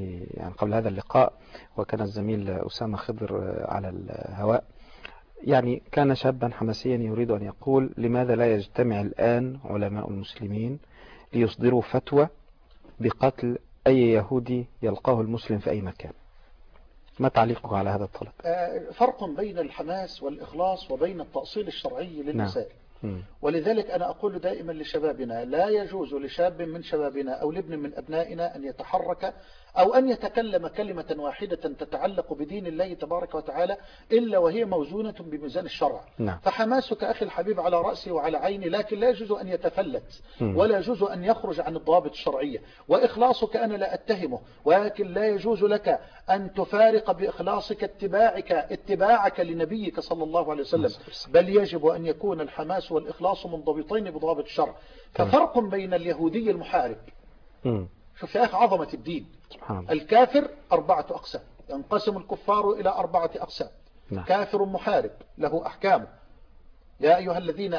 هذا اللقاء، وكان الزميل أسامة خضر على الهواء. يعني كان شابا حماسيا يريد أن يقول: لماذا لا يجتمع الآن علماء المسلمين ليصدروا فتوى بقتل أي يهودي يلقاه المسلم في أي مكان؟ ما تعليقه على هذا الطلب؟ فرق بين الحماس والإخلاص وبين التأصيل الشرعي للمسائل. ولذلك أنا أقول دائما لشبابنا: لا يجوز لشاب من شبابنا أو لابن من أبنائنا أن يتحرك أو أن يتكلم كلمة واحدة تتعلق بدين الله تبارك وتعالى إلا وهي موزونة بميزان الشرع. فحماسك أخي الحبيب على رأسي وعلى عيني، لكن لا يجوز أن يتفلت ولا يجوز أن يخرج عن الضوابط الشرعية. وإخلاصك أنا لا أتهمه، ولكن لا يجوز لك أن تفارق بإخلاصك اتباعك لنبيك صلى الله عليه وسلم، بل يجب أن يكون الحماس والإخلاص منضبطين بضوابط الشرع. ففرق بين اليهودي المحارب، شوف يا أخي عظمة الدين، الكافر 4 أقسام، ينقسم الكفار إلى 4 أقسام. كافر محارب له أحكامه. يا أيها الذين،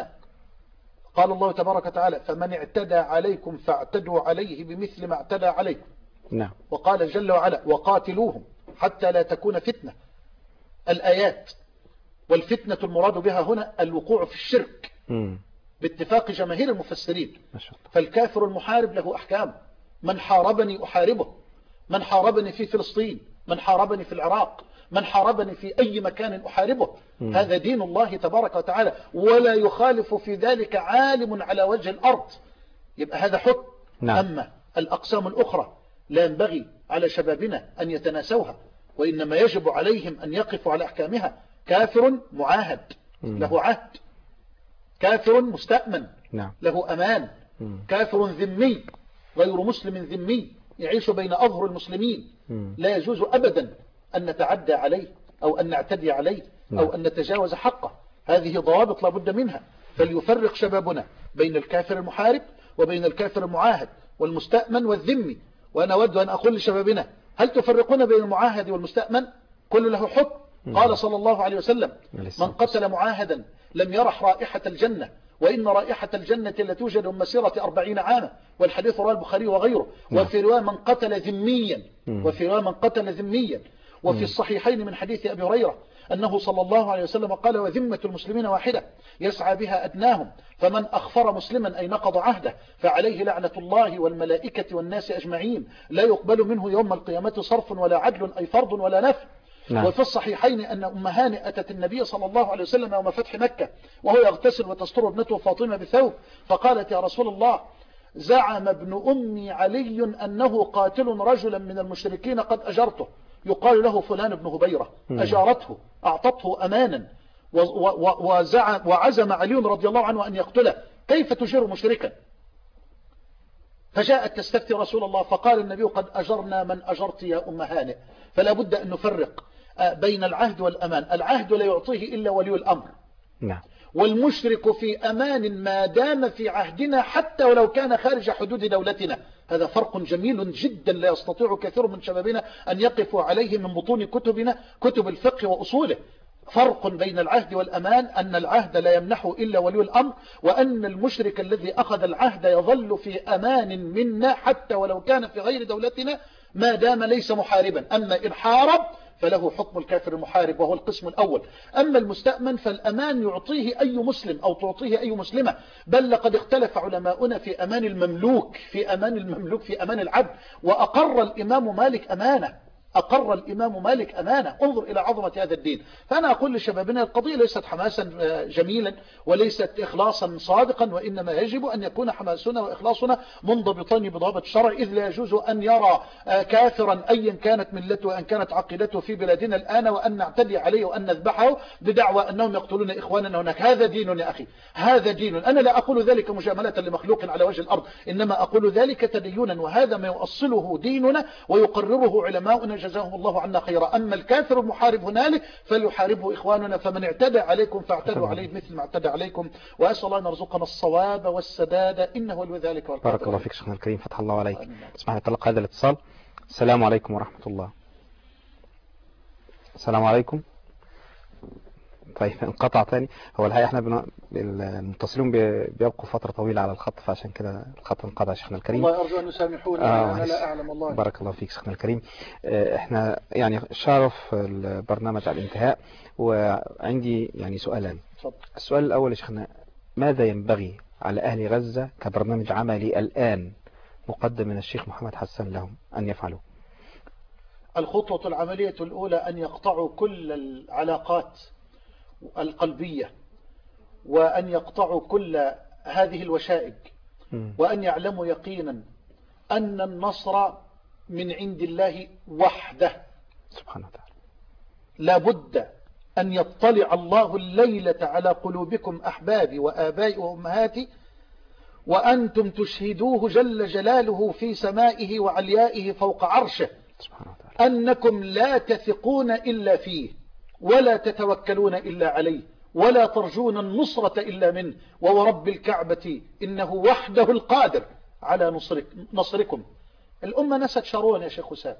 قال الله تبارك وتعالى: فمن اعتدى عليكم فاعتدوا عليه بمثل ما اعتدى عليكم. وقال جل وعلا: وقاتلوهم حتى لا تكون فتنة. الآيات. والفتنة المراد بها هنا الوقوع في الشرك باتفاق جماهير المفسرين. فالكافر المحارب له أحكام. من حاربني أحاربه، من حاربني في فلسطين، من حاربني في العراق، من حاربني في أي مكان أحاربه. هذا دين الله تبارك وتعالى، ولا يخالف في ذلك عالم على وجه الأرض. يبقى هذا حكم. أما الأقسام الأخرى لا ينبغي على شبابنا أن يتناسوها، وإنما يجب عليهم أن يقفوا على أحكامها. كافر معاهد له عهد، كافر مستأمن له أمان، كافر ذمي غير مسلم ذمي يعيش بين أظهر المسلمين، لا يجوز أبدا أن نتعدى عليه أو أن نعتدي عليه أو أن نتجاوز حقه. هذه ضوابط لا بد منها. فليفرق شبابنا بين الكافر المحارب وبين الكافر المعاهد والمستأمن والذمي. وأنا أود أن أقول لشبابنا: هل تفرقون بين المعاهد والمستأمن؟ كل له حكم. قال صلى الله عليه وسلم: من قتل معاهدا لم يرح رائحة الجنة، وإن رائحة الجنة لتوجد من مسيرة 40 عاما. والحديث رواه البخاري وغيره. وفي رواية من قتل ذميا. وفي الصحيحين من حديث أبي هريرة أنه صلى الله عليه وسلم قال: وذمة المسلمين واحدة يسعى بها أدناهم، فمن أخفر مسلما أي نقض عهده فعليه لعنة الله والملائكة والناس أجمعين، لا يقبل منه يوم القيامة صرف ولا عدل أي فرض ولا نفل. وفي الصحيحين أن أم هانئ أتت النبي صلى الله عليه وسلم يوم فتح مكة وهو يغتسل وتستر ابنته فاطمة بثوب، فقالت: يا رسول الله، زعم ابن أمي علي أنه قاتل رجلا من المشركين قد أجرته، يقال له فلان بن هبيرة. أجارته، أعطته أمانا، وعزم علي رضي الله عنه أن يقتله، كيف تجير مشركا؟ فجاءت تستفتي رسول الله، فقال النبي: قد أجرنا من أجرت يا أم هانئ. فلا بد أن نفرق بين العهد والأمان. العهد لا يعطيه إلا ولي الأمر، والمشرك في أمان ما دام في عهدنا حتى ولو كان خارج حدود دولتنا. هذا فرق جميل جدا لا يستطيع كثير من شبابنا أن يقفوا عليه من بطون كتبنا، كتب الفقه وأصوله. فرق بين العهد والأمان، أن العهد لا يمنحه إلا ولي الأمر، وأن المشرك الذي أخذ العهد يظل في أمان منا حتى ولو كان في غير دولتنا ما دام ليس محاربا. أما إن حارب فله حكم الكافر المحارب، وهو القسم الأول. أما المستأمن فالأمان يعطيه أي مسلم أو تعطيه أي مسلمة، بل لقد اختلف علماؤنا في أمان المملوك، في أمان العبد. وأقر الإمام مالك أمانة، أقر الإمام مالك أمانة. انظر إلى عظمة هذا الدين. فأنا أقول لشبابنا القضية ليست حماسا جميلا وليست إخلاصا صادقا، وإنما يجب أن يكون حماسنا وإخلاصنا منضبطين بضابط الشرع، إذ لا يجوز أن يرى كافرا أيا كانت ملته وأن كانت عقيدته في بلادنا الآن وأن نعتدي عليه وأن نذبحه بدعوى أنهم يقتلون إخواننا هناك. هذا دين يا أخي، هذا دين. أنا لا أقول ذلك مجاملة لمخلوق على وجه الأرض، إنما أقول ذلك تدينا، وهذا ما يؤصله ديننا ويقرره علماؤنا جزاهم الله عنا خيرا. أما الكافر المحارب هنالك فليحاربه إخواننا، فمن اعتدى عليكم فاعتدوا عليه مثل ما اعتدى عليكم، وأسأل الله أن يرزقنا الصواب والسداد إنه ولي ذلك والقدر. بارك الله فيك شيخنا الكريم، فتح الله عليك. اسمح لي نطلق هذا الاتصال. السلام عليكم ورحمة الله. السلام عليكم. طيب انقطع تاني. هو الحقيقة احنا المتصلون بيبقوا فترة طويلة على الخط، فعشان كده الخط انقطع شيخنا الكريم. الله أرجو أن يسامحوني، أنا لا أعلم الله. بارك الله فيك شيخنا الكريم. احنا يعني شرف البرنامج على الانتهاء، وعندي يعني سؤالان. السؤال الأول يا شيخنا، ماذا ينبغي على أهل غزة كبرنامج عملي الآن مقدم من الشيخ محمد حسان لهم أن يفعلوا؟ الخطوة العملية الأولى أن يقطعوا كل العلاقات القلبية، وأن يقطعوا كل هذه الوشائج، وأن يعلموا يقينا أن النصر من عند الله وحده سبحانه وتعالى. لابد أن يطلع الله الليلة على قلوبكم أحبابي وآبائي وأمهاتي، وأنتم تشهدوه جل جلاله في سمائه وعليائه فوق عرشه سبحانه وتعالى أنكم لا تثقون إلا فيه، ولا تتوكلون إلا عليه، ولا ترجون النصرة إلا منه، وورب الكعبة إنه وحده القادر على نصركم. الأمة نسيت شارون يا شيخ حسام.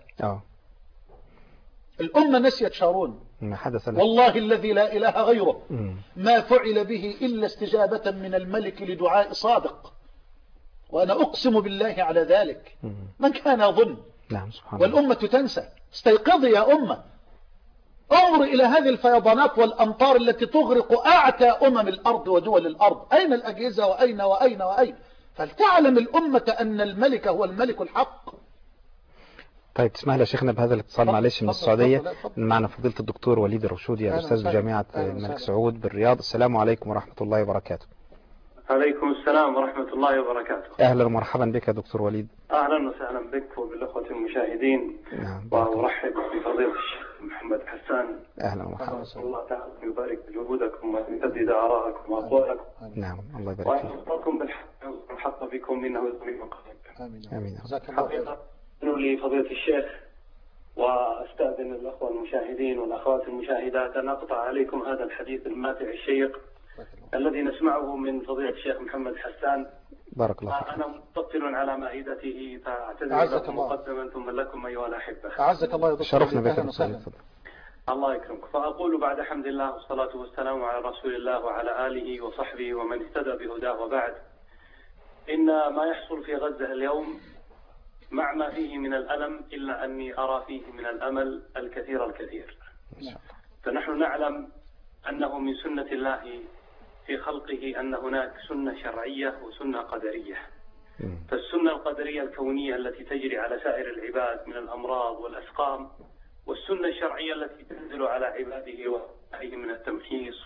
الأمة نسيت شارون. والله الذي لا إله غيره ما فعل به إلا استجابة من الملك لدعاء صادق، وأنا أقسم بالله على ذلك. من كان يظن والأمة تنسى؟ استيقظي يا أمة، انظر إلى هذه الفيضانات والأمطار التي تغرق أعتى الأرض ودول الأرض. أين الأجهزة وأين وأين وأين؟ فلتعلم الأمة أن الملك هو الملك الحق. طيب تسمح لي شيخنا بهذا الاتصال معلش من السعودية، معنا فضيلة الدكتور وليد الرشودي أستاذ بجامعة الملك سعود بالرياض. السلام عليكم ورحمة الله وبركاته. عليكم السلام ورحمة الله وبركاته. أهلا ومرحبا بك يا دكتور وليد. أهلا وسهلا بك وبالأخوة المشاهدين. وأرحب بفضيلة الشيخ محمد حسان. أهلا ومرحبا. الله تعالى يبارك بجهودكم ويسدد آراءكم وأقوالكم. نعم الله يبارك فيك. ويحفظكم بالحق والحق بكم إنه سميع قريب. آمين. حقيقة لفضيلة الشيخ، وأستأذن الأخوة المشاهدين والأخوات المشاهدات أن أقطع عليكم هذا الحديث الماتع الشيق الذي نسمعه من فضيلة الشيخ محمد حسان. بارك الله فيك. أنا متطل على مائدته فأعتذر لكم مقدما ثم لكم أيها الأحبة. أعزك الله يا دكتور. شرفنا بك. الله يكرمك. فأقول بعد حمد الله والصلاة والسلام على رسول الله وعلى آله وصحبه ومن اهتدى بهداه، وبعد. إن ما يحصل في غزة اليوم مع ما فيه من الألم إلا أني أرى فيه من الأمل الكثير الكثير. فنحن نعلم أنه من سنة الله في خلقه أن هناك سنة شرعية وسنة قدرية. فالسنة القدرية الكونية التي تجري على سائر العباد من الأمراض والأسقام، والسنة الشرعية التي تنزل على عباده وعليه من التمحيص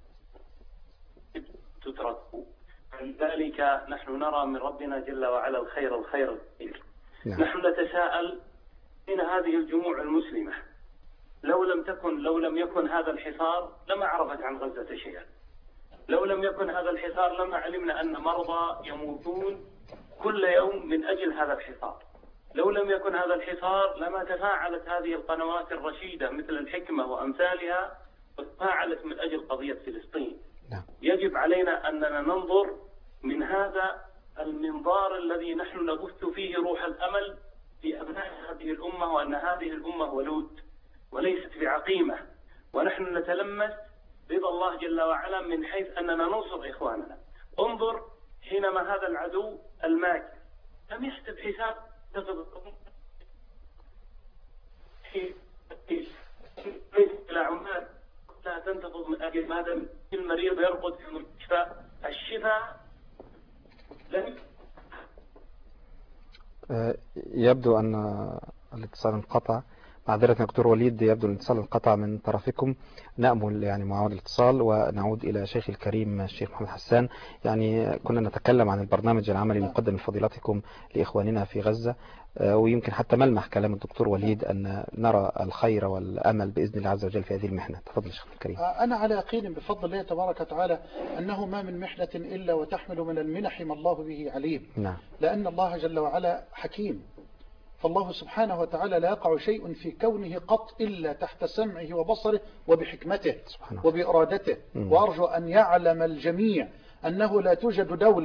تترك. فلذلك نحن نرى من ربنا جل وعلا الخير الكثير. نحن نتساءل أين هذه الجموع المسلمة؟ لو لم يكن هذا الحصار لما عرفت عن غزة شيئا. لو لم يكن هذا الحصار لما علمنا أن مرضى يموتون كل يوم من أجل هذا الحصار. لو لم يكن هذا الحصار لما تفاعلت هذه القنوات الرشيدة مثل الحكمة وأمثالها وتفاعلت من أجل قضية فلسطين. يجب علينا أننا ننظر من هذا المنظار الذي نحن نبث فيه روح الأمل في أبناء هذه الأمة، وأن هذه الأمة ولود وليست بعقيمة، ونحن نتلمس رضا الله جل وعلا من حيث أننا ننصر إخواننا. انظر حينما هذا العدو الماكر لم يحسب حساب إلى عمان لا تنتفض من أجل هذا المريض يرقد في المستشفى. الشفاء يبدو أن الاتصال انقطع، معذرة دكتور وليد، يبدو الاتصال انقطع من طرفكم. نأمل يعني معاود الاتصال ونعود إلى شيخ الكريم الشيخ محمد حسان. يعني كنا نتكلم عن البرنامج العملي المقدم لفضيلتكم لإخواننا في غزة، ويمكن حتى ملمح كلام الدكتور وليد أن نرى الخير والأمل بإذن الله عز وجل في هذه المحنة. تفضل شيخ الكريم. أنا على يقين بفضل الله تبارك وتعالى أنه ما من محنة إلا وتحمل من المنح ما الله به عليم. نعم. لأن الله جل وعلا حكيم، فالله سبحانه وتعالى لا يقع شيء في كونه قط إلا تحت سمعه وبصره وبحكمته وبإرادته. وأرجو أن يعلم الجميع أنه لا توجد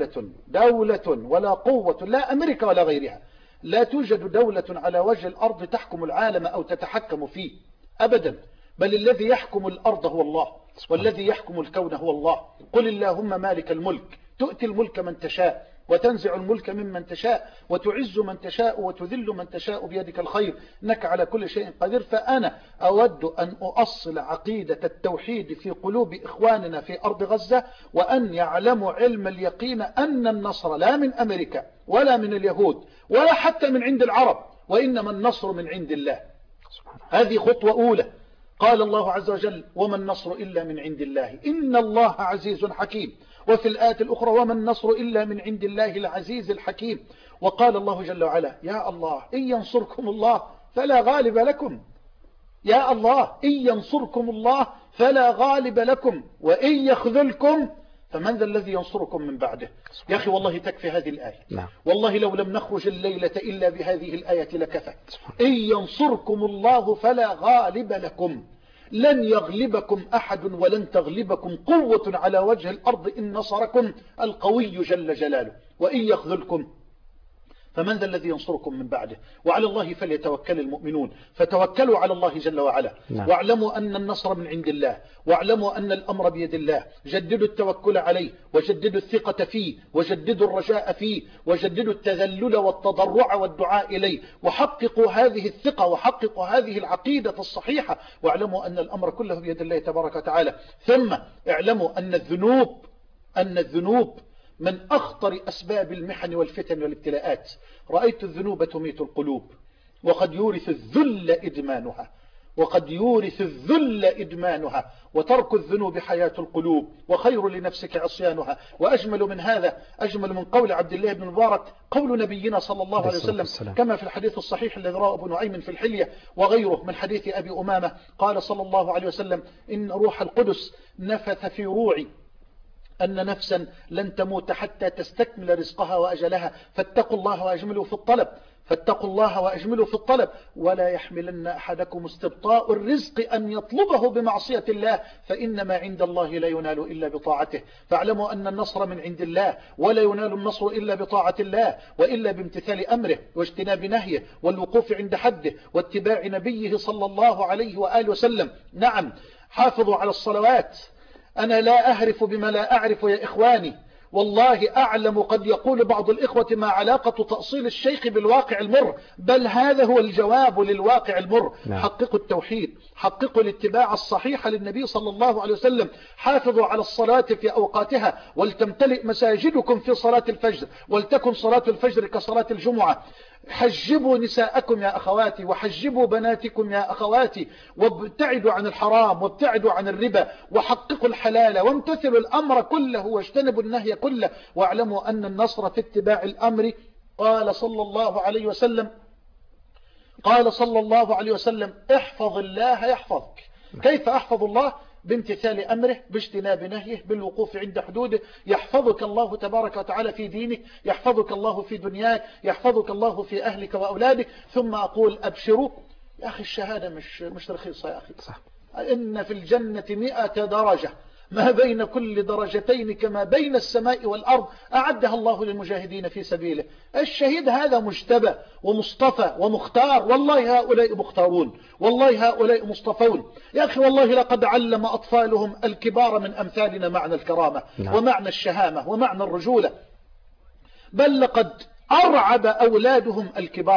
دولة ولا قوة، لا أمريكا ولا غيرها، لا توجد دولة على وجه الأرض تحكم العالم أو تتحكم فيه أبدا، بل الذي يحكم الأرض هو الله، والذي يحكم الكون هو الله. قل اللهم مالك الملك تؤتي الملك من تشاء وتنزع الملك ممن تشاء وتعز من تشاء وتذل من تشاء بيدك الخير إنك على كل شيء قدير. فأنا أود أن أؤصل عقيدة التوحيد في قلوب إخواننا في أرض غزة، وأن يعلموا علم اليقين أن النصر لا من أمريكا ولا من اليهود ولا حتى من عند العرب، وإنما النصر من عند الله. هذه خطوة أولى. قال الله عز وجل وما النصر إلا من عند الله إن الله عزيز حكيم. وفي الآية الأخرى وما النصر إلا من عند الله العزيز الحكيم. وقال الله جل وعلا يا الله إن ينصركم الله فلا غالب لكم، يا الله إن ينصركم الله فلا غالب لكم وإن يخذلكم فمن ذا الذي ينصركم من بعده. يا أخي والله تكفي هذه الآية. والله لو لم نخرج الليلة إلا بهذه الآية لكفى. إن ينصركم الله فلا غالب لكم، لن يغلبكم أحد ولن تغلبكم قوة على وجه الأرض إن نصركم القوي جل جلاله. وإن يخذلكم فمن ذا الذي ينصركم من بعده. وعلى الله فليتوكل المؤمنون. فتوكلوا على الله جل وعلا. واعلموا أن النصر من عند الله، واعلموا أن الأمر بيد الله. جددوا التوكل عليه، وجددوا الثقة فيه، وجددوا الرجاء فيه، وجددوا التذلل والتضرع والدعاء إليه، وحققوا هذه الثقة وحققوا هذه العقيدة الصحيحة، واعلموا أن الأمر كله بيد الله تبارك وتعالى. ثم اعلموا أن الذنوب من أخطر أسباب المحن والفتن والابتلاءات. رأيت الذنوب تميت القلوب، وقد يورث الذل إدمانها، وترك الذنوب حياة القلوب، وخير لنفسك عصيانها. وأجمل من هذا، أجمل من قول عبد الله بن مبارك قول نبينا صلى الله عليه وسلم كما في الحديث الصحيح الذي رواه ابن نعيم في الحلية وغيره من حديث أبي أمامة قال صلى الله عليه وسلم إن روح القدس نفث في روعي أن نفسا لن تموت حتى تستكمل رزقها وأجلها، فاتقوا الله وأجملوا في الطلب ولا يحملن أحدكم استبطاء الرزق أن يطلبه بمعصية الله، فإنما عند الله لا ينال إلا بطاعته. فاعلموا أن النصر من عند الله، ولا ينال النصر إلا بطاعة الله، وإلا بامتثال أمره واجتناب نهيه والوقوف عند حده واتباع نبيه صلى الله عليه وآله وسلم. نعم، حافظوا على الصلوات. أنا لا أهرف بما لا أعرف يا إخواني، والله أعلم قد يقول بعض الإخوة ما علاقة تأصيل الشيخ بالواقع المر، بل هذا هو الجواب للواقع المر. حققوا التوحيد، حققوا الاتباع الصحيح للنبي صلى الله عليه وسلم، حافظوا على الصلاة في أوقاتها، ولتمتلئ مساجدكم في صلاة الفجر، ولتكن صلاة الفجر كصلاة الجمعة. حجبوا نساءكم يا أخواتي، وحجبوا بناتكم يا أخواتي، وابتعدوا عن الحرام وابتعدوا عن الربا، وحققوا الحلال وامتثلوا الأمر كله واجتنبوا النهي كله. واعلموا أن النصر في اتباع الأمر. قال صلى الله عليه وسلم احفظ الله يحفظك. كيف أحفظ الله؟ بامتثال أمره، باجتناب نهيه، بالوقوف عند حدوده. يحفظك الله تبارك وتعالى في دينك، يحفظك الله في دنياك، يحفظك الله في أهلك وأولادك. ثم أقول أبشروا يا أخي، الشهادة مش رخيصة يا أخي. إن في الجنة 100 درجة، ما بين كل درجتين كما بين السماء والأرض، أعدها الله للمجاهدين في سبيله. الشهيد هذا مجتبى ومصطفى ومختار، والله هؤلاء مختارون، والله هؤلاء مصطفون. يا أخي والله لقد علم أطفالهم الكبار من أمثالنا معنى الكرامة ومعنى الشهامة ومعنى الرجولة، بل لقد أرعب أولادهم الكبار.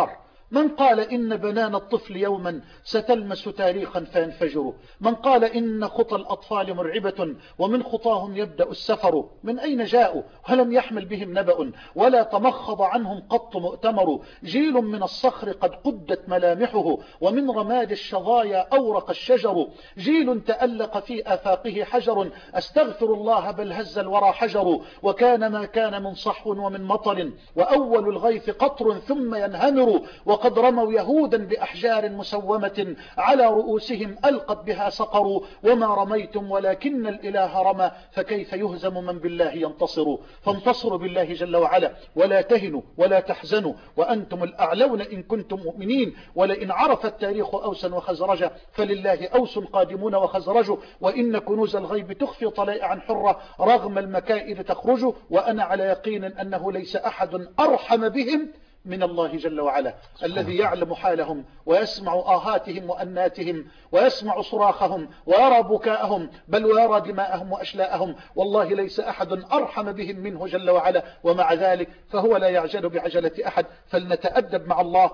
من قال إن بنان الطفل يوما ستلمس تاريخا فينفجر؟ من قال إن خطى الأطفال مرعبة ومن خطاهم يبدأ السفر؟ من أين جاءوا ولم يحمل بهم نبأ ولا تمخض عنهم قط مؤتمر؟ جيل من الصخر قد قدت ملامحه ومن رماد الشظايا أورق الشجر. جيل تألق في آفاقه حجر أستغفر الله بل هز الورى حجر. وكان ما كان من صحو ومن مطر وأول الغيث قطر ثم ينهمر. وقد رموا يهودا بأحجار مسومة على رؤوسهم ألقت بها سقر. وما رميتم ولكن الإله رمى فكيف يهزم من بالله ينتصر؟ فانتصروا بالله جل وعلا ولا تهنوا ولا تحزنوا وأنتم الأعلون إن كنتم مؤمنين. ولئن عرف التاريخ أوسا وخزرجا فلله أوس قادمون وخزرج. وإن كنوز الغيب تخفي طلائعا حرة رغم المكائد تخرج. وأنا على يقين أنه ليس أحد أرحم بهم من الله جل وعلا الذي يعلم حالهم ويسمع آهاتهم وأناتهم ويسمع صراخهم ويرى بكاءهم بل ويرى دماءهم وأشلاءهم. والله ليس أحد أرحم بهم منه جل وعلا. ومع ذلك فهو لا يعجل بعجلة أحد. فلنتأدب مع الله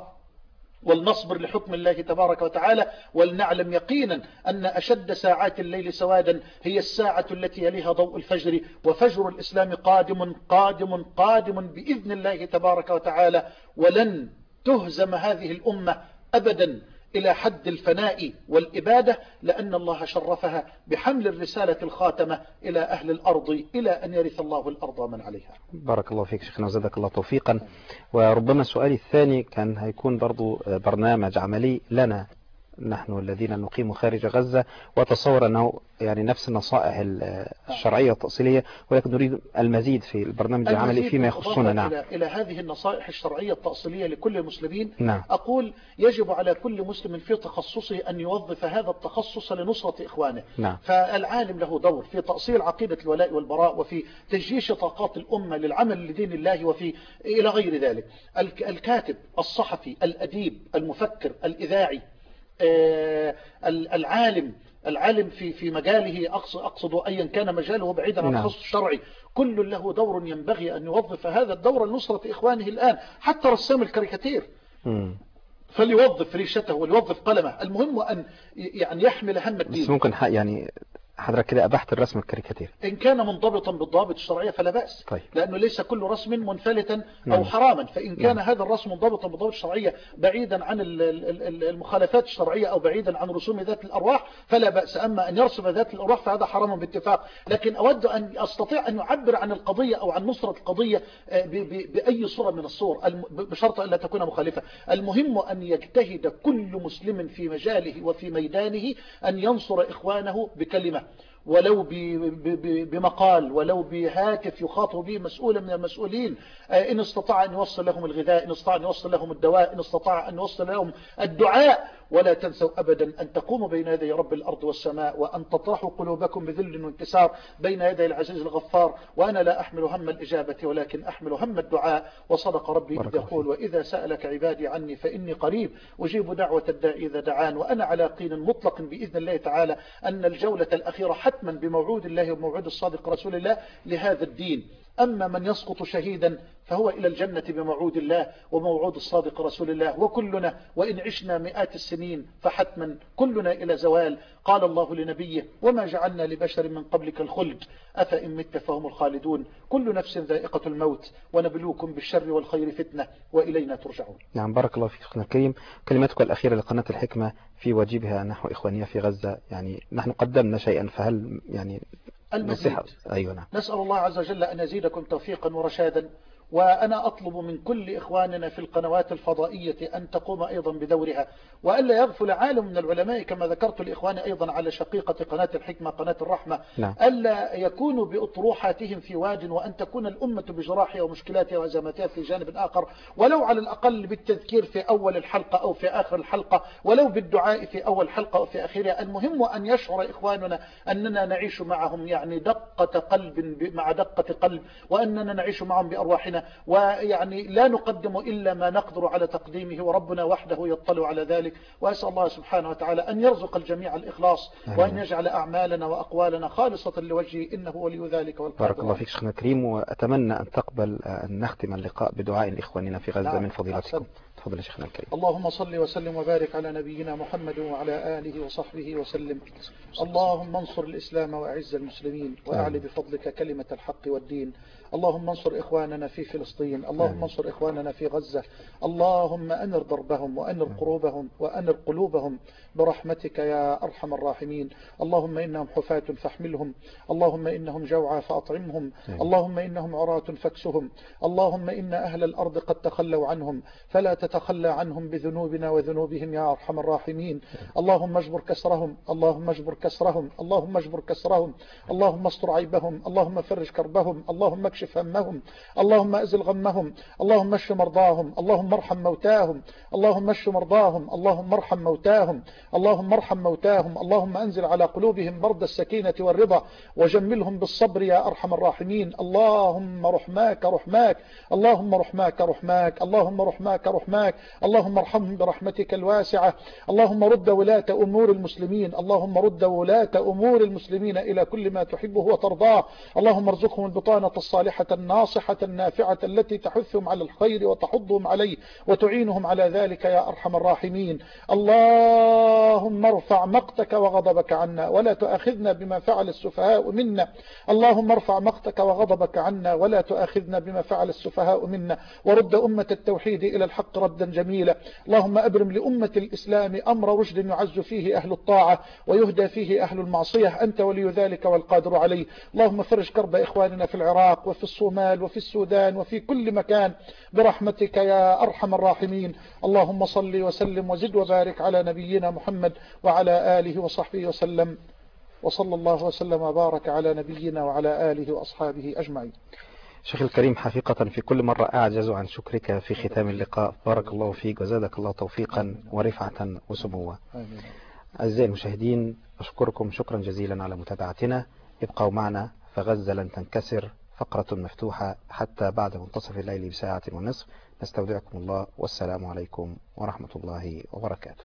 ولنصبر لحكم الله تبارك وتعالى. ولنعلم يقينا أن أشد ساعات الليل سوادا هي الساعة التي يليها ضوء الفجر. وفجر الإسلام قادم قادم قادم بإذن الله تبارك وتعالى. ولن تهزم هذه الأمة أبدا إلى حد الفناء والإبادة لأن الله شرفها بحمل الرسالة الخاتمة إلى أهل الأرض إلى أن يرث الله الأرض من عليها. بارك الله فيك شيخنا وزادك الله توفيقا. وربما سؤالي الثاني كان هيكون برضو برنامج عملي لنا نحن الذين نقيم خارج غزة وتصور أنه يعني نفس النصائح الشرعية التأصيلية ولكن نريد المزيد في البرنامج العملي فيما يخصنا. نعم. إلى هذه النصائح الشرعية التأصيلية لكل المسلمين. نعم. أقول يجب على كل مسلم في تخصصه أن يوظف هذا التخصص لنصرة إخوانه. نعم. فالعالم له دور في تأصيل عقيدة الولاء والبراء وفي تجيش طاقات الأمة للعمل لدين الله وفي إلى غير ذلك. الكاتب الصحفي الأديب المفكر الإذاعي العالم في مجاله أقصد أيا كان مجاله بعيدا عن التخصص الشرعي كل له دور ينبغي أن يوظف هذا الدور لنصرة إخوانه الآن. حتى رسام الكاريكاتير فليوظف ريشته وليوظف قلمه. المهم أن يعني يحمل هم الدين. بس ممكن يعني حضرتك كده أبحت الرسم الكاريكاتير إن كان منضبطا بالضوابط الشرعية فلا بأس. طيب. لأنه ليس كل رسم منفلتا أو حراما. فإن كان هذا الرسم منضبطا بالضوابط الشرعية بعيدا عن المخالفات الشرعية أو بعيدا عن رسوم ذات الأرواح فلا بأس. أما أن يرسم ذات الأرواح فهذا حرام باتفاق. لكن أود أن أستطيع أن يعبر عن القضية أو عن نصرة القضية بأي صورة من الصور بشرط أن لا تكون مخالفة. المهم أن يجتهد كل مسلم في مجاله وفي ميدانه أن ينصر إخوانه بكلمة ولو بمقال ولو بهاتف يخاطب به مسؤولا من المسؤولين. إن استطاع أن يوصل لهم الغذاء، إن استطاع أن يوصل لهم الدواء، إن استطاع أن يوصل لهم الدعاء. ولا تنسوا أبدا أن تقوموا بين يدي رب الأرض والسماء وأن تطرحوا قلوبكم بذل وانكسار بين يدي العزيز الغفار. وأنا لا أحمل هم الإجابة ولكن أحمل هم الدعاء. وصدق ربي إذ يقول وإذا سألك عبادي عني فإني قريب أجيب دعوة الداعي إذا دعان. وأنا على يقين مطلق بإذن الله تعالى أن الجولة الأخيرة حتما بموعود الله وموعود الصادق رسول الله لهذا الدين. أما من يسقط شهيدا فهو إلى الجنة بموعود الله وموعود الصادق رسول الله. وكلنا وإن عشنا مئات السنين فحتما كلنا إلى زوال. قال الله لنبيه وما جعلنا لبشر من قبلك الخلد أفإن مت فهم الخالدون. كل نفس ذائقة الموت ونبلوكم بالشر والخير فتنة وإلينا ترجعون. نعم. بارك الله فيك أخنا الكريم. كلمتك الأخيرة لقناة الحكمة في واجبها نحو إخوانية في غزة. يعني نحن قدمنا شيئا فهل يعني المزيد. أيوة. نعم. نسأل الله عز وجل أن يزيدكم توفيقا ورشادا. وأنا أطلب من كل إخواننا في القنوات الفضائية أن تقوم أيضا بدورها وألا يغفل عالم من العلماء كما ذكرت لإخواني أيضا على شقيقة قناة الحكمة قناة الرحمة. نعم. ألا يكونوا بأطروحاتهم في واد وأن تكون الأمة بجراحها ومشكلاتها وأزماتها في جانب آخر ولو على الأقل بالتذكير في أول الحلقة أو في آخر الحلقة ولو بالدعاء في أول حلقة أو في آخرها. المهم أن يشعر إخواننا أننا نعيش معهم يعني دقة قلب مع دقة قلب وأننا نعيش معهم بأرواحنا ويعني لا نقدم إلا ما نقدر على تقديمه وربنا وحده يطلع على ذلك. وأسأل الله سبحانه وتعالى أن يرزق الجميع الإخلاص وأن يجعل أعمالنا وأقوالنا خالصة لوجهه إنه ولي ذلك والقادر. بارك الله فيك شيخنا الكريم. وأتمنى أن تقبل أن نختم اللقاء بدعاء لإخواننا في غزة من فضيلتكم. تفضل يا شيخنا الكريم. اللهم صل وسلم وبارك على نبينا محمد وعلى آله وصحبه وسلم. اللهم انصر الإسلام وأعز المسلمين وأعلي بفضلك كلمة الحق والدين. اللهم انصر إخواننا في فلسطين، اللهم انصر إخواننا في غزة، اللهم أنر ضربهم وأنر قلوبهم برحمتك يا أرحم الراحمين. اللهم إنهم حفاة فاحملهم، اللهم إنهم جوعى فأطعمهم، اللهم إنهم عراة فاكسهم، اللهم إن أهل الأرض قد تخلوا عنهم فلا تتخلى عنهم بذنوبنا وذنوبهم يا أرحم الراحمين. اللهم اجبر كسرهم، اللهم اجبر كسرهم، اللهم اجبر كسرهم، اللهم استر عيبهم، اللهم فرج كربهم، اللهم اكشف همهم، اللهم أزل غمهم، اللهم اشف مرضاهم، اللهم ارحم موتاهم، اللهم اشف مرضاهم، اللهم ارحم موتاهم، اللهم ارحم موتاهم، اللهم أنزل على قلوبهم برد السكينة والرضا وجملهم بالصبر يا أرحم الراحمين. اللهم رحماك رحماك، اللهم رحماك رحماك، اللهم رحماك رحماك، اللهم ارحمهم برحمتك الواسعة. اللهم رد ولاة أمور المسلمين، اللهم رد ولاة أمور المسلمين إلى كل ما تحبه وترضاه. اللهم ارزقهم البطانة الصالحة الناصحة النافعة التي تحثهم على الخير وتحضهم عليه وتعينهم على ذلك يا أرحم الراحمين. اللهم ارفع مقتك وغضبك عنا ولا تؤاخذنا بما فعل السفهاء منا. اللهم ارفع مقتك وغضبك عنا ولا تؤاخذنا بما فعل السفهاء منا، ورد أمة التوحيد إلى الحق ردا جميلا. اللهم أبرم لأمة الإسلام أمر رشد يعز فيه أهل الطاعة ويهدى فيه أهل المعصية، أنت ولي ذلك والقادر عليه. اللهم فرج كرب إخواننا في العراق وفي الصومال وفي السودان وفي كل مكان برحمتك يا أرحم الراحمين. اللهم صل وسلم وزد وبارك على نبينا محمد وعلى آله وصحبه وسلم، وصلى الله وسلم وبارك على نبينا وعلى آله وأصحابه أجمعين. شيخ الكريم، حقيقة في كل مرة أعجز عن شكرك في ختام اللقاء. بارك الله فيك وزادك الله توفيقا ورفعة وسموا. أعزائي المشاهدين، أشكركم شكرا جزيلا على متابعتنا. ابقوا معنا فغزة لن تنكسر، فقرة مفتوحة حتى بعد منتصف الليل بساعة ونصف. نستودعكم الله والسلام عليكم ورحمة الله وبركاته.